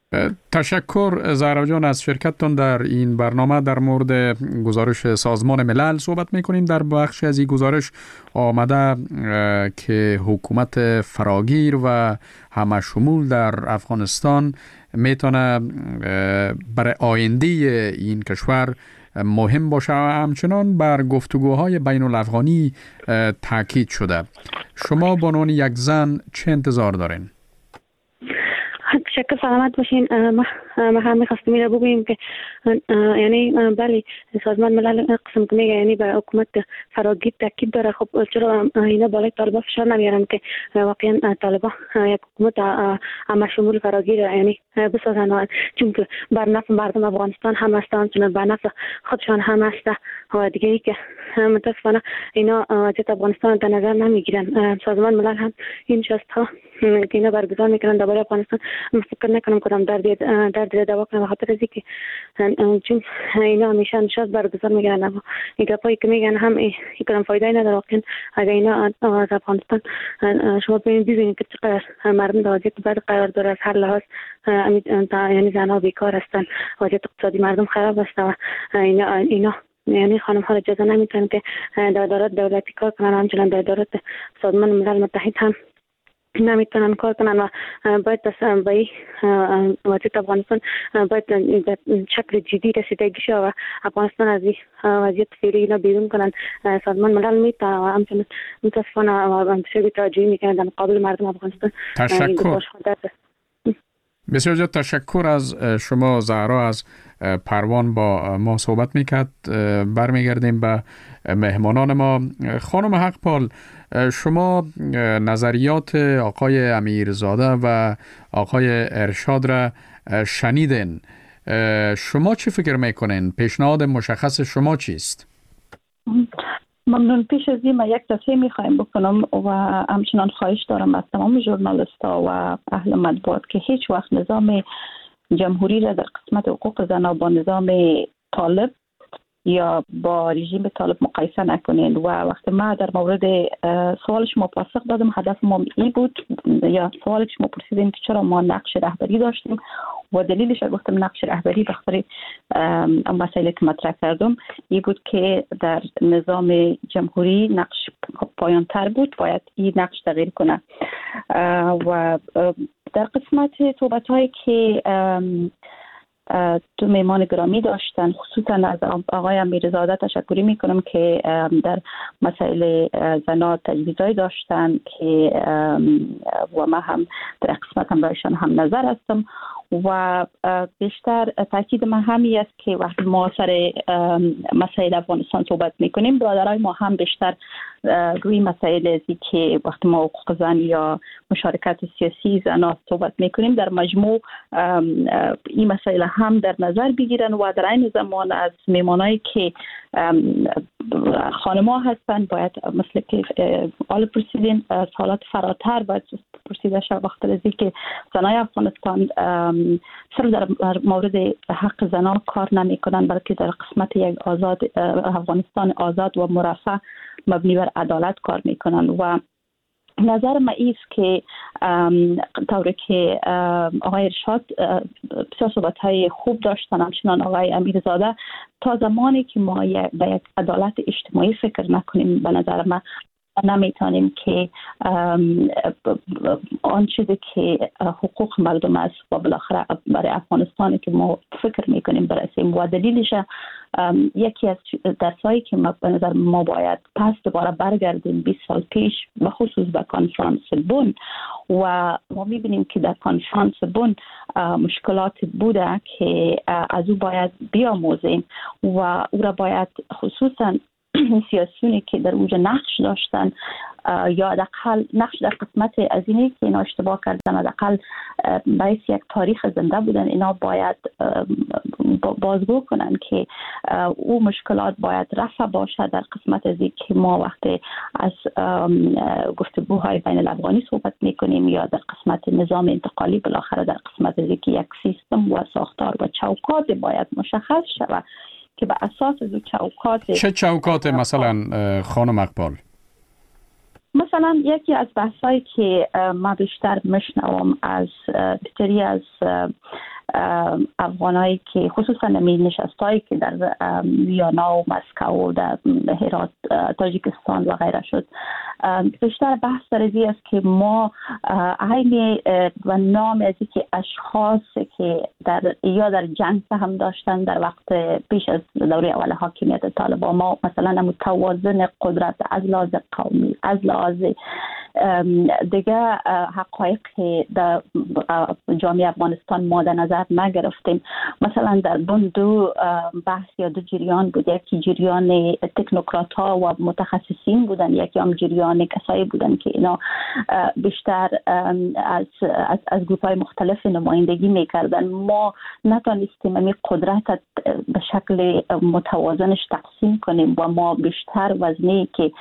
تشکر زهرا جان از شرکتتان در این برنامه. در مورد گزارش سازمان ملل صحبت میکنیم. در بخش از این گزارش آمده که حکومت فراگیر و همه شمول در افغانستان میتونه برای آینده این کشور مهم باشه و همچنان بر گفتگوهای بین الافغانی تاکید شده. شما به عنوان یک زن چه انتظار دارین؟ شکر سلامت باشین. ما هم می‌خواستیم این رو بگوییم که یعنی بله سازمان ملل قسم که میگه یعنی به حکومت فراگیر تاکید داره. خب چرا اینا بالای طالبان فشار نمیارن که واقعا طالبان یک حکومت همه شمول فراگیر یعنی بسازن، چون که بر نفع مردم افغانستان هم هستن، چون بر نفع خودشان هم هست و دیگه ای که متاسفانه اینا وضعیت افغانستان در نظر نمیگیرن. سازمان ملل هم این شست ها که اینا برگزار میکنن درباره افغانستان فکر نکنم کدام درد دوا کنم، بخاطر از اینکه چون اینا همیشه نشست برگزار میکنن اما این گپایی که میگن هم این کدام فایده نداره. واقعا اگر اینا از افغانستان شما ببینید که چقدر مردم در وضعیت بد قرار داره، از هر لحاظ یعنی زنها بیکار هستن، وضعیت اقتصادی مردم خراب است و اینا یعنی خانم ها اجازه نمیتونن که در ادارات دولتی کار کنن، همچنان در ادارات سازمان ملل متحد هم نمیتونن کار کنن و باید به وضعیت افغانستان باید شکل جدی رسیدگی شد و افغانستان از این وضعیت فعلی اینا بیرون کنن. سازمان ملل میتونه و همچنان متاسفانه بسیار توجهی میکنن در مقابل مردم افغانستان. تشکر. بسیار زیاد تشکر از شما زهرا از پروان با ما صحبت میکرد. برمیگردیم به مهمانان ما. خانم حقپال، شما نظریات آقای امیرزاده و آقای ارشاد را شنیدین. شما چی فکر میکنین؟ پیشنهاد مشخص شما چیست؟ ممنون. پیش از این من یک توصیه میخوایم بکنم و همچنان خواهش دارم از تمام ژورنالیست‌ها و اهل مطبوعات که هیچ وقت نظام جمهوری را در قسمت حقوق زنان با نظام طالب یا با رژیم طالب مقایسه نکنین. و وقتی ما در مورد سوال شما پاسخ دادم، هدف ما این بود یا سوالی که شما پرسیدین که چرا ما نقش رهبری داشتیم و دلیلش گفتم نقش رهبری بخاطر مسائلی که مطرح کردم این بود که در نظام جمهوری نقش پایان تر بود، باید این نقش تغییر کنه. و در قسمت صحبت هایی که دو مهمان گرامی داشتن، خصوصا از آقای امیرزاده تشکری میکنم که در مسائل زنا تجویزهایی داشتن که و ما هم در قسمت هم برایشان هم نظر هستم و بیشتر تاکید من همی است که وقتی ما سر مسائل افغانستان صحبت میکنیم برادرای ما هم بیشتر روی مسائل ازی که وقتی ما حقوق زن یا مشارکت سیاسی زنان صحبت میکنیم در مجموع این مسائل هم در نظر بگیرن و در این زمان از میمانایی که خانما هستن باید مثل که آل پرسیدین سالات فراتر باید پرسیده شد وقتی ازی که زنای افغانستان صرف در مورد حق زنان کار نمی کنن بلکه در قسمت یک افغانستان آزاد و مرفه مبنی بر عدالت کار میکنن. و نظر ما ایست که طوری که آقای ارشاد بسیار صحبت‌های خوب داشتن، همچنان آقای امیرزاده، تا زمانی که ما به یک عدالت اجتماعی فکر نکنیم به نظر ما نمیتونیم که آن چیزی که حقوق مردم است و بالاخره برای افغانستانی که ما فکر میکنیم برسیم. و دلیلش یکی از درسایی که به نظر ما باید پس دوباره برگردیم 20 سال پیش به خصوص به کنفرانس بن و ما میبینیم که در کنفرانس بن مشکلات بوده که از او باید بیاموزیم و او را باید خصوصا سیاسیونی که در اوج نقش داشتن یا حداقل نقش در قسمت از اینه که اینا اشتباه کردن حداقل باعث یک تاریخ زنده بودن، اینا باید بازگو کنن که او مشکلات باید رفع باشه در قسمت از این که ما وقتی از گفتگوهای بین الافغانی صحبت میکنیم یا در قسمت نظام انتقالی بالاخره در قسمت از این که یک سیستم و ساختار و چوکات باید مشخص شود که به اساس از چوکات. چه چوکات مثلا خانم اقبال؟ مثلا یکی از بحثایی که ما بیشتر میشنوم از بسیاری از افغانایی که خصوصا نشستایی که در ویانا و مسکو و در هرات تاجیکستان و غیره شد، بیشتر بحث در این است که ما عین و نام از که اشخاص که یا در جنگ هم داشتن در وقت پیش از دوره اول حاکمیت طالبان، ما مثلا توازن قدرت از لحاظ قومی، از لحاظ دیگه حقایق در جامعه افغانستان ما در نظر نگرفتیم. مثلا در دو بحث یا دو جریان بود، یکی جریان تکنوکرات ها و متخصصین بودن، یکی هم جریان کسایی بودن که اینا بیشتر از گروپ های مختلف نمایندگی میکردن. ما نتونستیم این قدرت به شکل متوازنش تقسیم کنیم و ما بیشتر وزنی که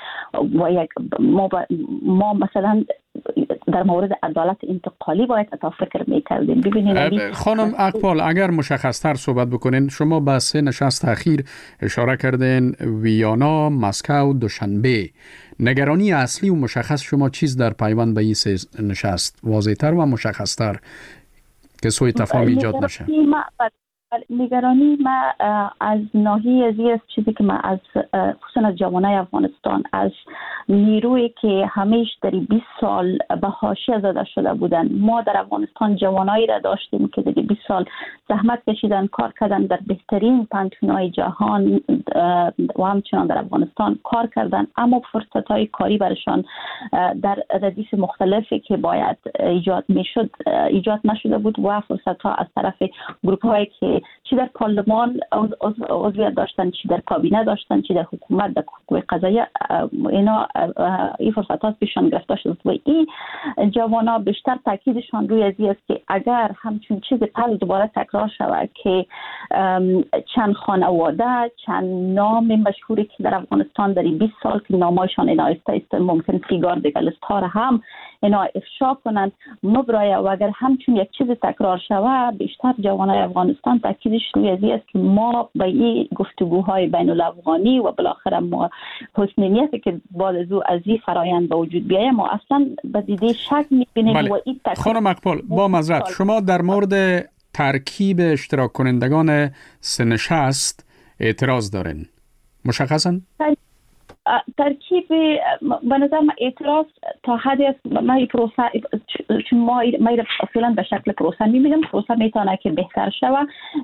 ما مثلا در مورد عدالت انتقالی باید اتا فکر میکردیم. ببینید خانم اقبال، اگر مشخصتر صحبت بکنین، شما به 3 نشست اخیر اشاره کردین، ویانا، مسکو، دوشنبه. نگرانی اصلی و مشخص شما چیز در پیوند به این 3 نشست واضح‌تر و مشخص‌تر که سوء تفاهم ایجاد نشه؟ نگرانی ما از ناحیه ازی است، چیزی که ما از خصوصا از جوانای افغانستان، از نیروی که همیش در 20 سال به حاشیه زده شده بودن. ما در افغانستان جوانایی را داشتیم که در 20 سال زحمت کشیدن، کار کردن در بهترین پانتون‌های جهان و همچنان در افغانستان کار کردن، اما فرصت‌های کاری برشان در ردیف مختلفی که باید ایجاد میشد ایجاد نشده بود و فرصت‌ها از طرف گروپ‌هایی که چی در پارلمان عضویت داشتن، چی در کابینه داشتن، چی در حکومت، در قوه قضاییه، اینا این فرصت ها پیشان گرفته شد و این جوانا بیشتر تاکیدشان روی ازی است که اگر همچون چیز پس دوباره تکرار شود که چند خانواده، چند نام مشهوری که در افغانستان در 20 سال که نامایشان اینا است ممکن سیگار دیگه لیست ها را هم اینا افشا کنند مبرایه و اگر همچون یک چیز تکرار شود، بیشتر جوانای افغانستان تاکیدش روی ازی است که ما به این گفتگوهای بین الافغانی و بالاخره ما حسن نیتی که بعد از این فرایند به وجود بیاید ما اصلا به دیده شک می‌بینیم. بله. و این خانم اقبال، با معذرت، شما در مورد ترکیب اشتراک کنندگان 3 نشست اعتراض دارین، مشخصاً؟ ترکیب به نظر من اعتراض تا حدی است. ما این پروسه چون ما اصلا به شکل پروسه می‌بینیم، پروسه میتونه که بهتر شود.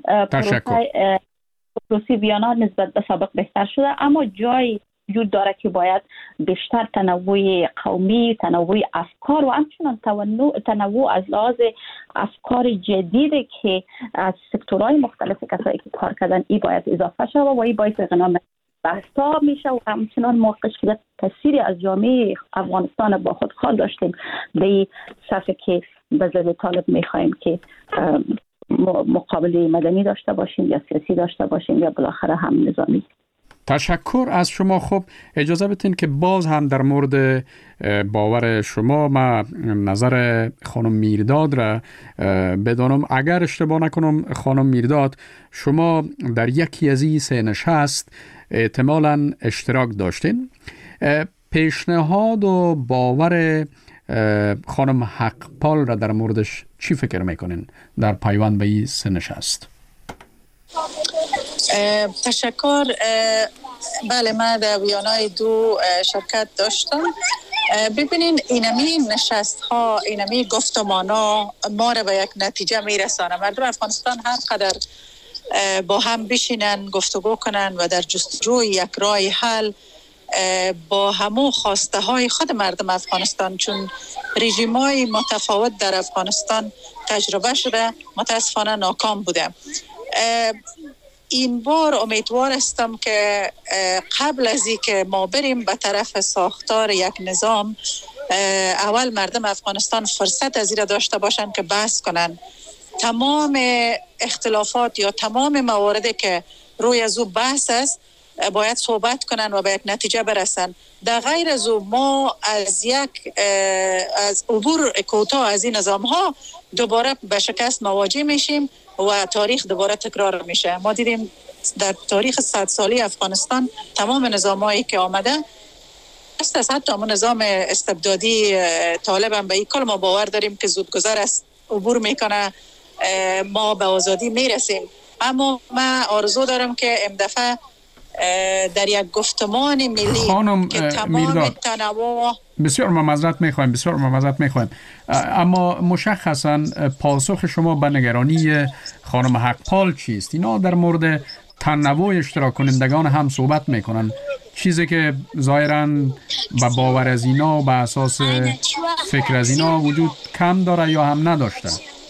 پروسه ویانا نسبت به سابق بهتر شده، اما جای وجود داره که باید بیشتر تنوع قومی، تنوع افکار و همچنان تنوع از لحاظ افکار جدیدی که از سکتورهای مختلف کسایی که کار کردن این باید اضافه شود و این باید اغنا بحثا میشه و همچنان موقعش که تاثیری از جامعه افغانستان با خود خواهد داشتیم به صفحه که به ضد طالب میخوایم که مقابله مدنی داشته باشیم یا سیاسی داشته باشیم یا بالاخره هم نظامی. تشکر از شما. خب اجازه بدین که باز هم در مورد باور شما ما نظر خانم میرداد را بدانم. اگر اشتباه نکنم خانم میرداد، شما در یکی از این 3 نشست احتمالاً اشتراک داشتین. پیشنهاد و باور خانم حقپال را در موردش چی فکر میکنین در پیوند به این 3 نشست؟ تشکر. بله، من در ویانای 2 شرکت داشتم. ببینین اینمی نشست ها، اینمی گفتمان ها ما را به یک نتیجه میرسانه. مردم افغانستان هر قدر با هم بشینن گفتگو کنن و در جستجوی یک راه حل با همو خواسته های خود مردم افغانستان، چون رژیم های متفاوت در افغانستان تجربه شده، متاسفانه ناکام بوده. این بار امیدوار هستم که قبل از اینکه ما بریم به طرف ساختار یک نظام، اول مردم افغانستان فرصت از این را داشته باشن که بحث کنن تمام اختلافات یا تمام مواردی که روی از او بحث است باید صحبت کنن و به یک نتیجه برسن. در غیر از او ما از عبور کوتاه از این نظام ها دوباره به شکست مواجه میشیم و تاریخ دوباره تکرار میشه. ما دیدیم در تاریخ 100 سالی افغانستان تمام نظامایی که آمده است، حتی همون نظام استبدادی طالب هم به این کل ما باور داریم که زودگذر است، عبور میکنه، ما به آزادی میرسیم. اما من آرزو دارم که امدفعه در یک گفتمان ملی که تمام تنوع بسیار معذرت میخوایم اما مشخصا پاسخ شما به نگرانی خانم حقپال چیست؟ اینا در مورد تنوع اشتراک کنندگان هم صحبت میکنن. چیزی که ظاهراً به باور از اینا و به اساس فکر از اینا وجود کم داره یا هم نداشته؟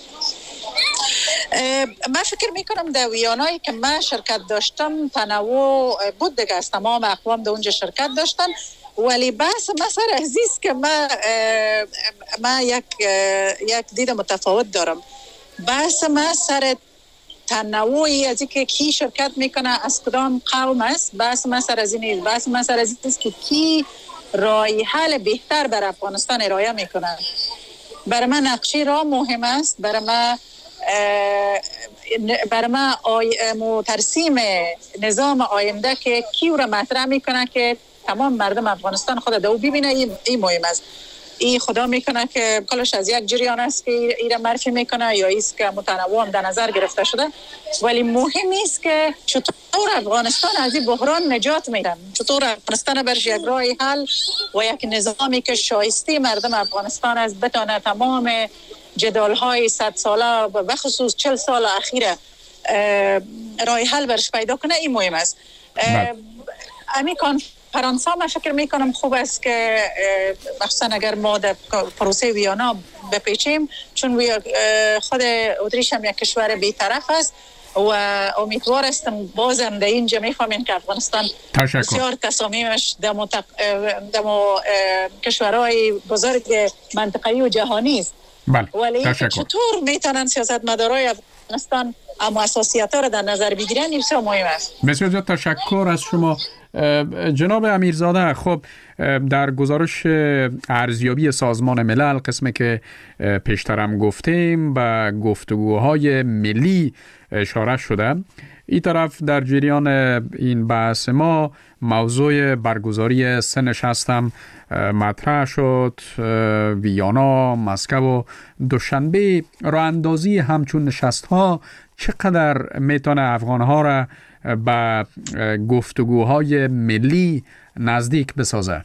من فکر میکنم در ویانایی که من شرکت داشتم تنوع بود دیگه، از تمام اقوام در اونجا شرکت داشتن، ولی بحث مثلا عزیز که من یک دید متفاوت دارم. بحث من سر تنوعی از اینکه کی شرکت میکنه از کدام قوم است، بحث من سر از این، بحث من سر از این است که کی راه حل بهتر بر افغانستان ارائه میکنه. برای من نقشه راه مهم است، برای من ترسیم نظام آینده که کی او را مطرح میکنه که تمام مردم افغانستان خود دو ببینه، این مهم است. این خدا میکنه که کلش از یک جریان است که ایره معرفی میکنه یا ایست که متنوع هم در نظر گرفته شده، ولی مهم است که چطور افغانستان از این بحران نجات میده، چطور افغانستان برش یک راه حل و یک نظامی که شایسته مردم افغانستان از بتانه تمام جدال‌های 100 ساله و بخصوص 40 سال اخیره راه حل برش پیدا کنه. این مهم است. امی کنفرانس ها من فکر میکنم خوب است که مخصوصا اگر ما در پروسه ویانا بپیچیم، چون خود اتریش هم یک کشور بی‌طرف است و امیدوار هستم بازم در اینجا میخوامیم که افغانستان بسیار تصامیمش در کشورهای بزرگ منطقه‌ای و جهانی است. ولی چطور میتونن سیاستمدارای افغانستان اما اساسیات را در نظر بگیرن، این بسیار مهم است. بسیار زیاد تشکر از شما جناب امیرزاده. خب در گزارش ارزیابی سازمان ملل قسمی که پیشترم گفتیم به گفتگوهای ملی اشاره شده، این طرف در جریان این بحث ما موضوع برگزاری 3 نشست هم مطرح شد. ویانا، مسکو و دوشنبه. راه اندازی همچون نشست ها چقدر میتونه افغان ها را به گفتگوهای ملی نزدیک بسازه؟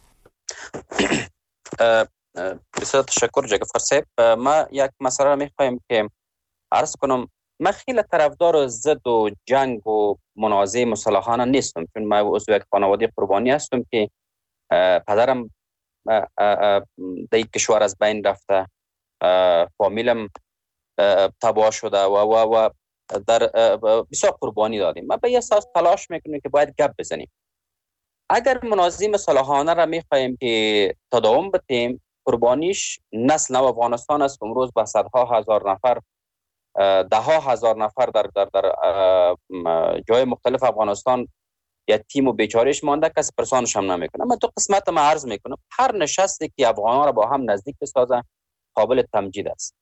بسیار تشکر جگفر صاحب. ما یک مسئله را میخوایم که عرض کنم. من خیلی طرفدار ضد و جنگ و منازعه مسلحانه نیستم، چون من عضو یک خانواده قربانی هستم که پدرم در یک کشور از بین رفته، فامیلم تباه شده و در بسیار قربانی دادیم. ما به یه اساس تلاش میکنیم که باید گپ بزنیم. اگر منازعه مسلحانه را میخوایم که تداوم بدیم، قربانیش نسل نو افغانستان است. امروز با صدها هزار نفر، دهها هزار نفر در جای مختلف افغانستان یتیم و بیچارهش مانده، کسی پرسانش هم نمیکنه. من تو قسمت ما عرض میکنم هر نشستی که افغانان را با هم نزدیک بسازه قابل تمجید است.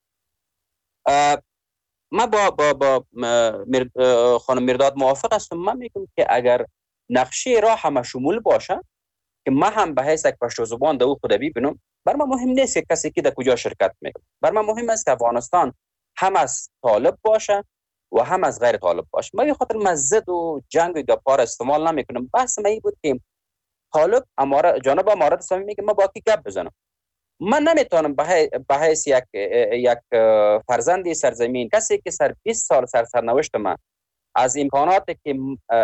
من با خانم میرداد موافق هستم. من میگم که اگر نقشه راه همه شمول باشه که من هم به حیث یک پشتو زبان در او خود ببینم، بر من مهم نیست که کسی که در کجا شرکت میکنه. بر من مهم است که افغانستان هم از طالب باشه و هم از غیر طالب باشه. من به خاطر مزد و جنگ و گپار استعمال نمیکنم. بحث من این بود که طالب جناب امارت اسلامی میگه ما با کی گپ بزنم. من نمیتونم به حیث یک فرزندی سرزمین، کسی که 20 سال سرنوشت من از امکاناتی که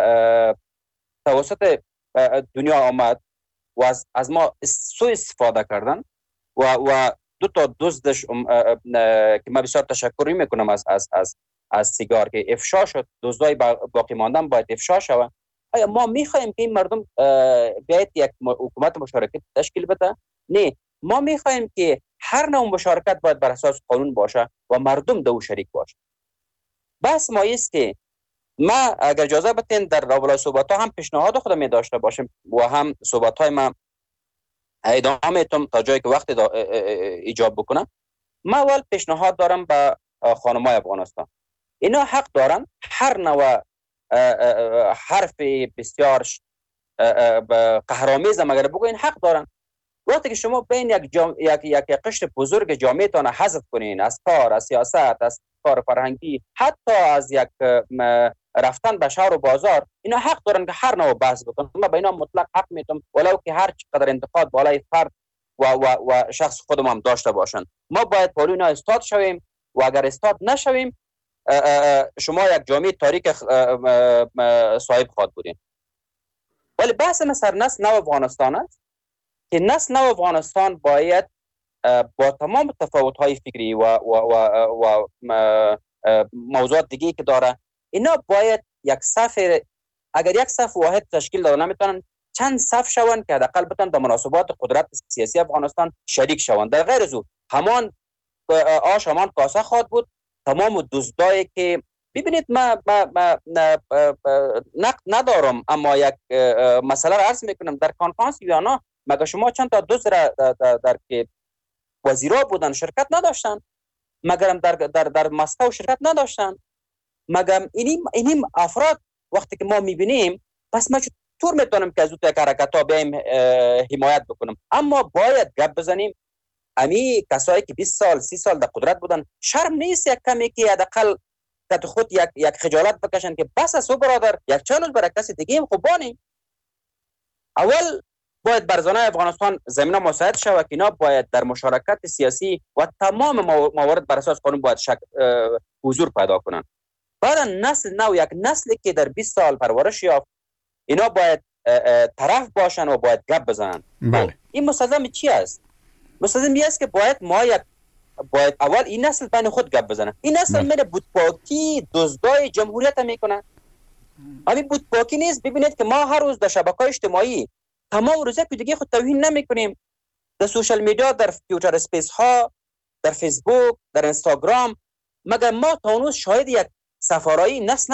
توسط دنیا آمد و از ما سوء استفاده کردن و دو تا دزدش که من بسیار تشکر میکنم از سیگار که افشا شد، دزدای باقی ماندن باید افشا شود. آیا ما میخوایم که این مردم بیاید یک حکومت مشارکت تشکیل بده؟ نه، ما میخوایم که هر نوع مشارکت باید بر اساس قانون باشه و مردم دو شریک باشه. بس ما است که ما اگر اجازه بدین در رابطه صحبت ها هم پیشنهاد خودم می داشته باشم و هم صحبت های ما ادامه میتونم تا جایی که وقت ایجاب بکنم. ما اول پیشنهاد دارم به خانمای افغانستان. اینا حق دارن هر نوع حرف بسیار قهرآمیز هم اگر بگوین حق دارن. وقتی که شما بین یک قشر بزرگ جامعه تان حذف کنین از کار، از سیاست، از کار فرهنگی، حتی از یک رفتن به شهر و بازار، اینا حق دارن که هر نوع بحث بکنن. من به اینا مطلق حق میدم، ولو که هر چقدر انتقاد بالای فرد و شخص خودم هم داشته باشن. ما باید بالای اینا استاد شویم و اگر استاد نشویم شما یک جامعه تاریک صاحب خواهد بودین. ولی بحث ما سر نسل نو افغانستان است که نسل نو افغانستان باید با تمام تفاوت‌های فکری و موضوعات دیگه که داره، اینا باید یک صف، اگر یک صف واحد تشکیل داده نمیتونن چند صف شون که حداقل بتونن در مناسبات قدرت سیاسی افغانستان شریک شون. در غیر از او همان آش همان کاسه خواهد بود. تمام دزدایی که ببینید، ما نقد ندارم، اما یک مسئله را عرض میکنم. در کنفرانس ویانا مگه شما چند تا دزد در که وزیرا بودن شرکت نداشتن؟ مگرم در مسکو شرکت نداشتن؟ مگرم اینیم افراد وقتی که ما میبینیم، پس ما چطور میتونم که از اون یک حرکت‌ها بیایم حمایت بکنم؟ اما باید گپ بزنیم. امی کسایی که 20 سال 30 سال در قدرت بودن، شرم نیست یک کمی که حداقل که خود یک خجالت بکشن که بس است برادر، یک چالش برای کسی دیگه هم خوبانی. اول باید بر زنان افغانستان زمینه مساعد شود که اینا باید در مشارکت سیاسی و تمام موارد بر اساس قانون باید حضور پیدا کنن. بعد نسل نو، یک نسلی که در 20 سال پرورش یافت، اینا باید طرف باشن و باید گپ بزنن. بله. این مستلزم چی است؟ مستلزم است که باید اول این نسل بین خود گپ بزنن. این نسل میره بودپاکی دزدای جمهوریت میکنن. همین بودپاکی نیست. ببینید که ما هر روز در شبکه‌های اجتماعی تمام روزه که دیگه خود توهین نمیکنیم. در سوشال میدیا، در فیوچر اسپیس ها، در فیسبوک، در اینستاگرام، مگر ما تا اون روز شاهد یک سفارایی نسل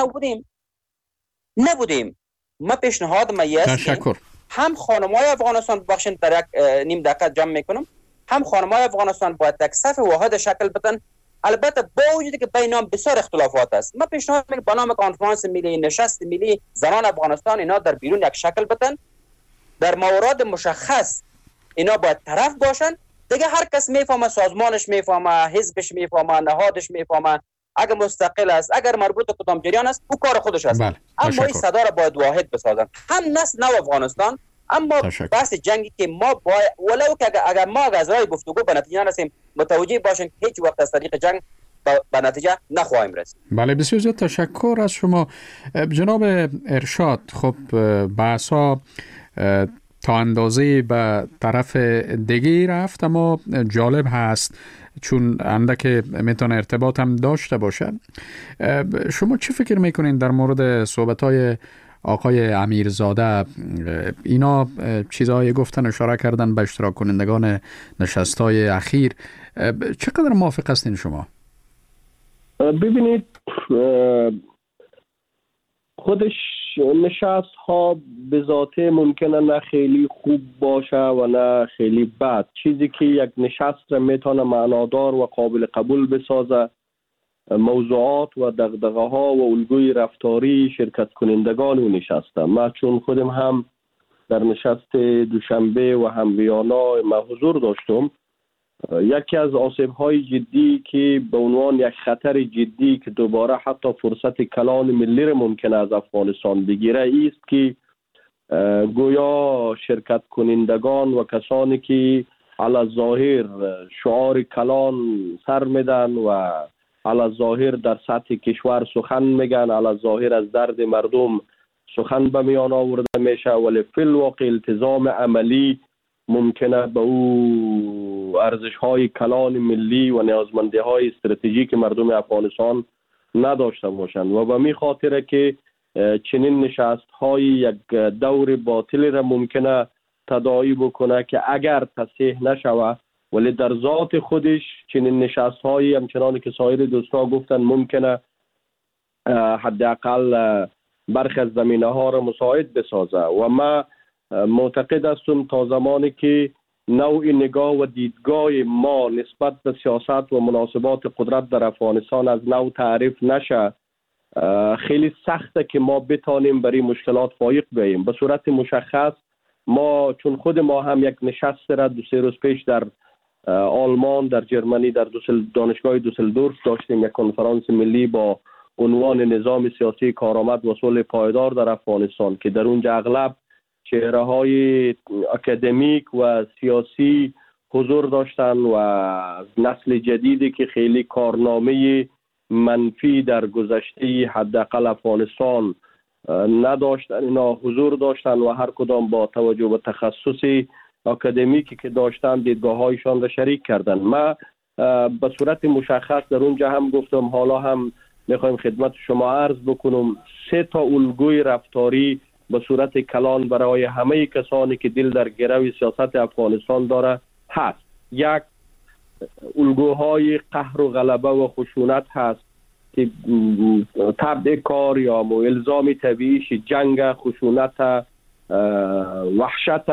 نبودیم. ما پیشنهاد تشکر. هم خانم‌های افغانستان، بخشید در یک نیم دقیقه جمع میکنم، هم خانم‌های افغانستان باید یک صف واحد شکل بدن. البته با وجودی که بینام بسیار اختلافات است، ما پیشنهاد میکنم به نام کنفرانس ملی، نشست ملی زنان افغانستان، اینا در بیرون یک شکل بدن. در موارد مشخص اینا باید طرف باشن. دیگه هر کس میفهمه، سازمانش میفهمه، حزبش میفهمه، نهادش میفهمه، اگر مستقل است، اگر مربوط به کدام جریان است، او کار خودش است. بله. اما این صدا را باید واحد بسازن، هم نسل نو افغانستان. اما بحث جنگی که ما باید، ولو که اگر ما از راه گفتگو به نتیجه نرسیم، متوجه باشیم که هیچ وقت از طریق جنگ به نتیجه نخواهیم رسید. بله، بسیار زیاد تشکر از شما جناب ارشاد. خب بحثا تا اندازه به طرف دیگه رفت، اما جالب هست چون اندک میتونه ارتباط هم داشته باشه. شما چی فکر میکنین در مورد صحبت‌های آقای امیرزاده؟ اینا چیزایی گفتن، اشاره کردن به اشتراک کنندگان نشست‌های اخیر. چقدر موافق هستین شما؟ ببینید، خودش نشست ها به ذاته ممکنه نه خیلی خوب باشه و نه خیلی بد. چیزی که یک نشست را میتونه معنادار و قابل قبول بسازه، موضوعات و دغدغه ها و الگوی رفتاری شرکت کنندگان و نشسته. ما چون خودم هم در نشست دوشنبه و هم ویانا ما حضور داشتم، یکی از آسیب‌های جدی که به عنوان یک خطر جدی که دوباره حتی فرصت کلان ملی را ممکن از افغانستان بگیره است که گویا شرکت کنندگان و کسانی که علی ظاهر شعار کلان سر میدن و علی ظاهر در سطح کشور سخن میگن، علی ظاهر از درد مردم سخن به میان آورده میشه، ولی فی الواقع التزام عملی ممکنه به او ارزش‌های کلان ملی و نیازمندی‌های استراتژیک مردم افغانستان نداشته باشند. و به می خاطره که چنین نشست‌های یک دور باطل را ممکنه تداعی بکنه که اگر تصحیح نشود، ولی در ذات خودش چنین نشست‌های همچنان که سایر دوستا گفتن ممکنه حداقل برخی از زمینه‌ها را مساعد بسازه. و ما معتقد هستم تا زمانی که نوع نگاه و دیدگاه ما نسبت به سیاست و مناسبات قدرت در افغانستان از نو تعریف نشه، خیلی سخته که ما بتانیم برای مشکلات فایق بیاییم. به صورت مشخص ما چون خود ما هم یک نشست را 2-3 روز پیش در آلمان، در جرمنی، در دانشگاه دوسلدورف داشتیم، یک کنفرانس ملی با عنوان نظام سیاسی کارآمد و صلح پایدار در افغانستان که در اونجا اغلب چهره‌های اکادمیک و سیاسی حضور داشتن و نسل جدیدی که خیلی کارنامه منفی در گذشته حداقل افغانستان نداشتن، اینا حضور داشتن و هر کدام با توجه به تخصص اکادمیکی که داشتن دیدگاه هایشان را شریک کردن. ما به صورت مشخص در اونجا هم گفتم، حالا هم میخوایم خدمت شما عرض بکنم، 3 الگوی رفتاری به صورت کلان برای همه کسانی که دل در گرو سیاست افغانستان داره هست. یک، الگوهای قهر و غلبه و خشونت هست که تبع کار یا الزام طبیعیش جنگ، خشونت، وحشت،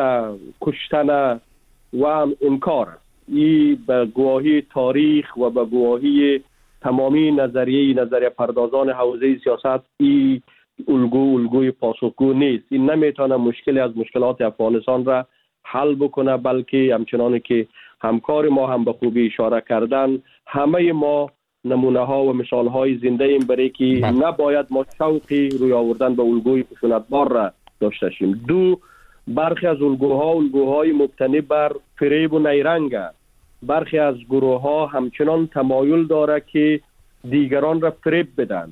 کشتن و انکار. این به گواهی تاریخ و به گواهی تمامی نظریه پردازان حوزه سیاست این الگوی پاسخگو نیست. این نمیتونه مشکلی از مشکلات افغانستان را حل بکنه، بلکه همچنانی که همکار ما هم به خوبی اشاره کردن، همه ما نمونه ها و مثال های زنده ایم برای که نباید ما شوقی روی آوردن به الگوی خشونتبار را داشته شیم. 2، برخی از الگوهای مبتنی بر فریب و نیرنگ. برخی از گروه ها همچنان تمایل داره که دیگران را فریب بدن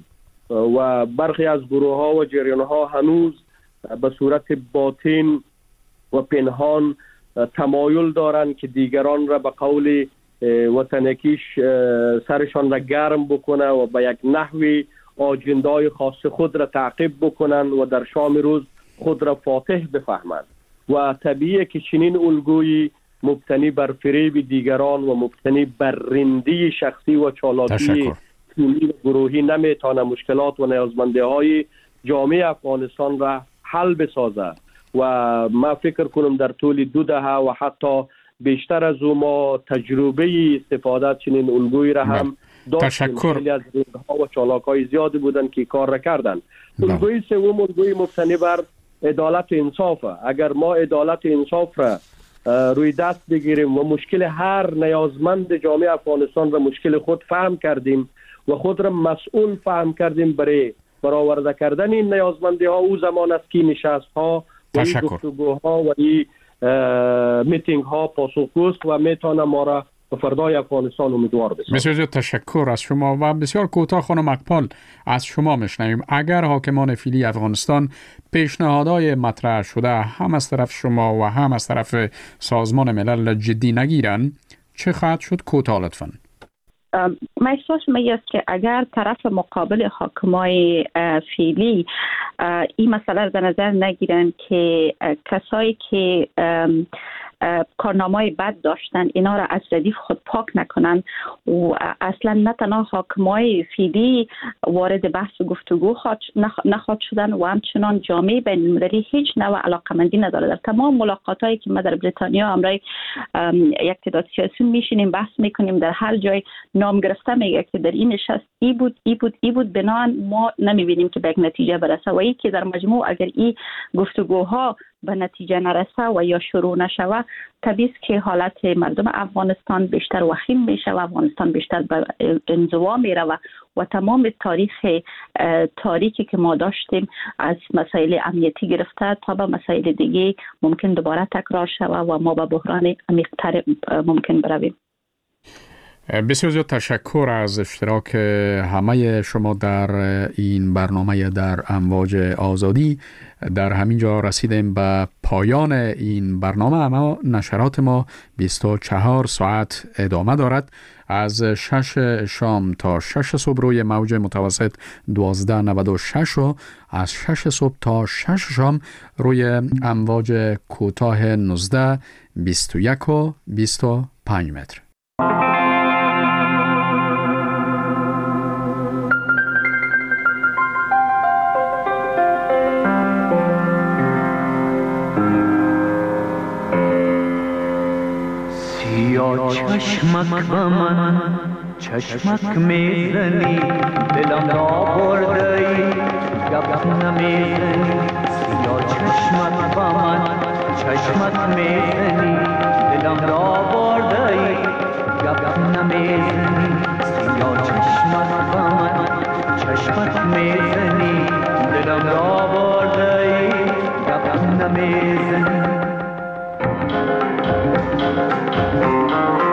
و برخی از گروه ها و جریان ها هنوز به صورت باطن و پنهان تمایل دارند که دیگران را به قول وطنکیش سرشان را گرم بکنه و به یک نحوی آجندای خاص خود را تعقیب بکنن و در شام روز خود را فاتح بفهمند. و طبیعیه که چنین الگویی مبتنی بر فریب دیگران و مبتنی بر رندی شخصی و چالاکی تیمی و گروهی نمیتونه مشکلات و نیازمندی‌های جامعه افغانستان را حل بسازه. و ما فکر کنم در طول 2 دهه و حتی بیشتر از او ما تجربه استفاده چنین الگویی را هم داشتیم. خیلی از رندها و چالاک‌های زیادی بودن که کار را کردن. الگوی سوم الگوی مبتنی بر عدالت و انصاف. اگر ما عدالت و انصاف را روی دست بگیریم و مشکل هر نیازمند جامعه افغانستان را مشکل خود فهم کردیم و خود را مسئول فهم کردیم برای برآورده کردن این نیازمندی ها، او زمان است که نشست ها و این گفتگوها و این میتینگ ها پاسخگوست و میتونه ما را به فردای افغانستان امیدوار بسازد. بسیار تشکر از شما و بسیار کوتاه خانم اقبال از شما میشنویم. اگر حاکمان فعلی افغانستان پیشنهادهای مطرح شده هم از طرف شما و هم از طرف سازمان ملل جدی نگیرن، چه خواهد شد؟ کوتاه لطفاً. احساس است که اگر طرف مقابل حاکمای فعلی این مسئله در نظر نگیرن که کسایی که کارنامه‌های بد داشتن اینا را از ردیف خود پاک نکنن و اصلا نه تنها حاکمای فعلی وارد بحث و گفتگو نخواهد شدن و همچنان جامعه بین المللی هیچ نوع علاقمندی نداره. در تمام ملاقاتایی که ما در بریتانیا امرای یک تعداد سیاسیون میشینیم بحث میکنیم، در هر جای نام گرفته میگه که در این نشست ای بود بنان ما نمیبینیم که به یک نتیجه برسه و ای که در مجموع اگر این گفتگوها به نتیجه نرسه و یا شروع نشوه، طبیعی است که حالت مردم افغانستان بیشتر وخیم میشه و افغانستان بیشتر به انزوا میره و تمام تاریخ تاریکی که ما داشتیم از مسائل امنیتی گرفته تا به مسائل دیگه ممکن دوباره تکرار شوه و ما به بحران عمیق‌تر ممکن برویم. بسیار زیاد تشکر از اشتراک همه شما در این برنامه در امواج آزادی. در همین جا رسیدیم به پایان این برنامه، اما نشرات ما 24 ساعت ادامه دارد. از 6 شام تا 6 صبح روی موج متوسط 1296 و از 6 صبح تا 6 شام روی امواج کوتاه 19 21 و 25 متر. چشمک به من چشمک میزنی، دلم را بردی گپ نمیزنی. یا چشمک به من چشمک میزنی، دلم را بردی گپ نمیزنی. یا چشمک به من چشمک میزنی، دلم را بردی گپ نمیزنی.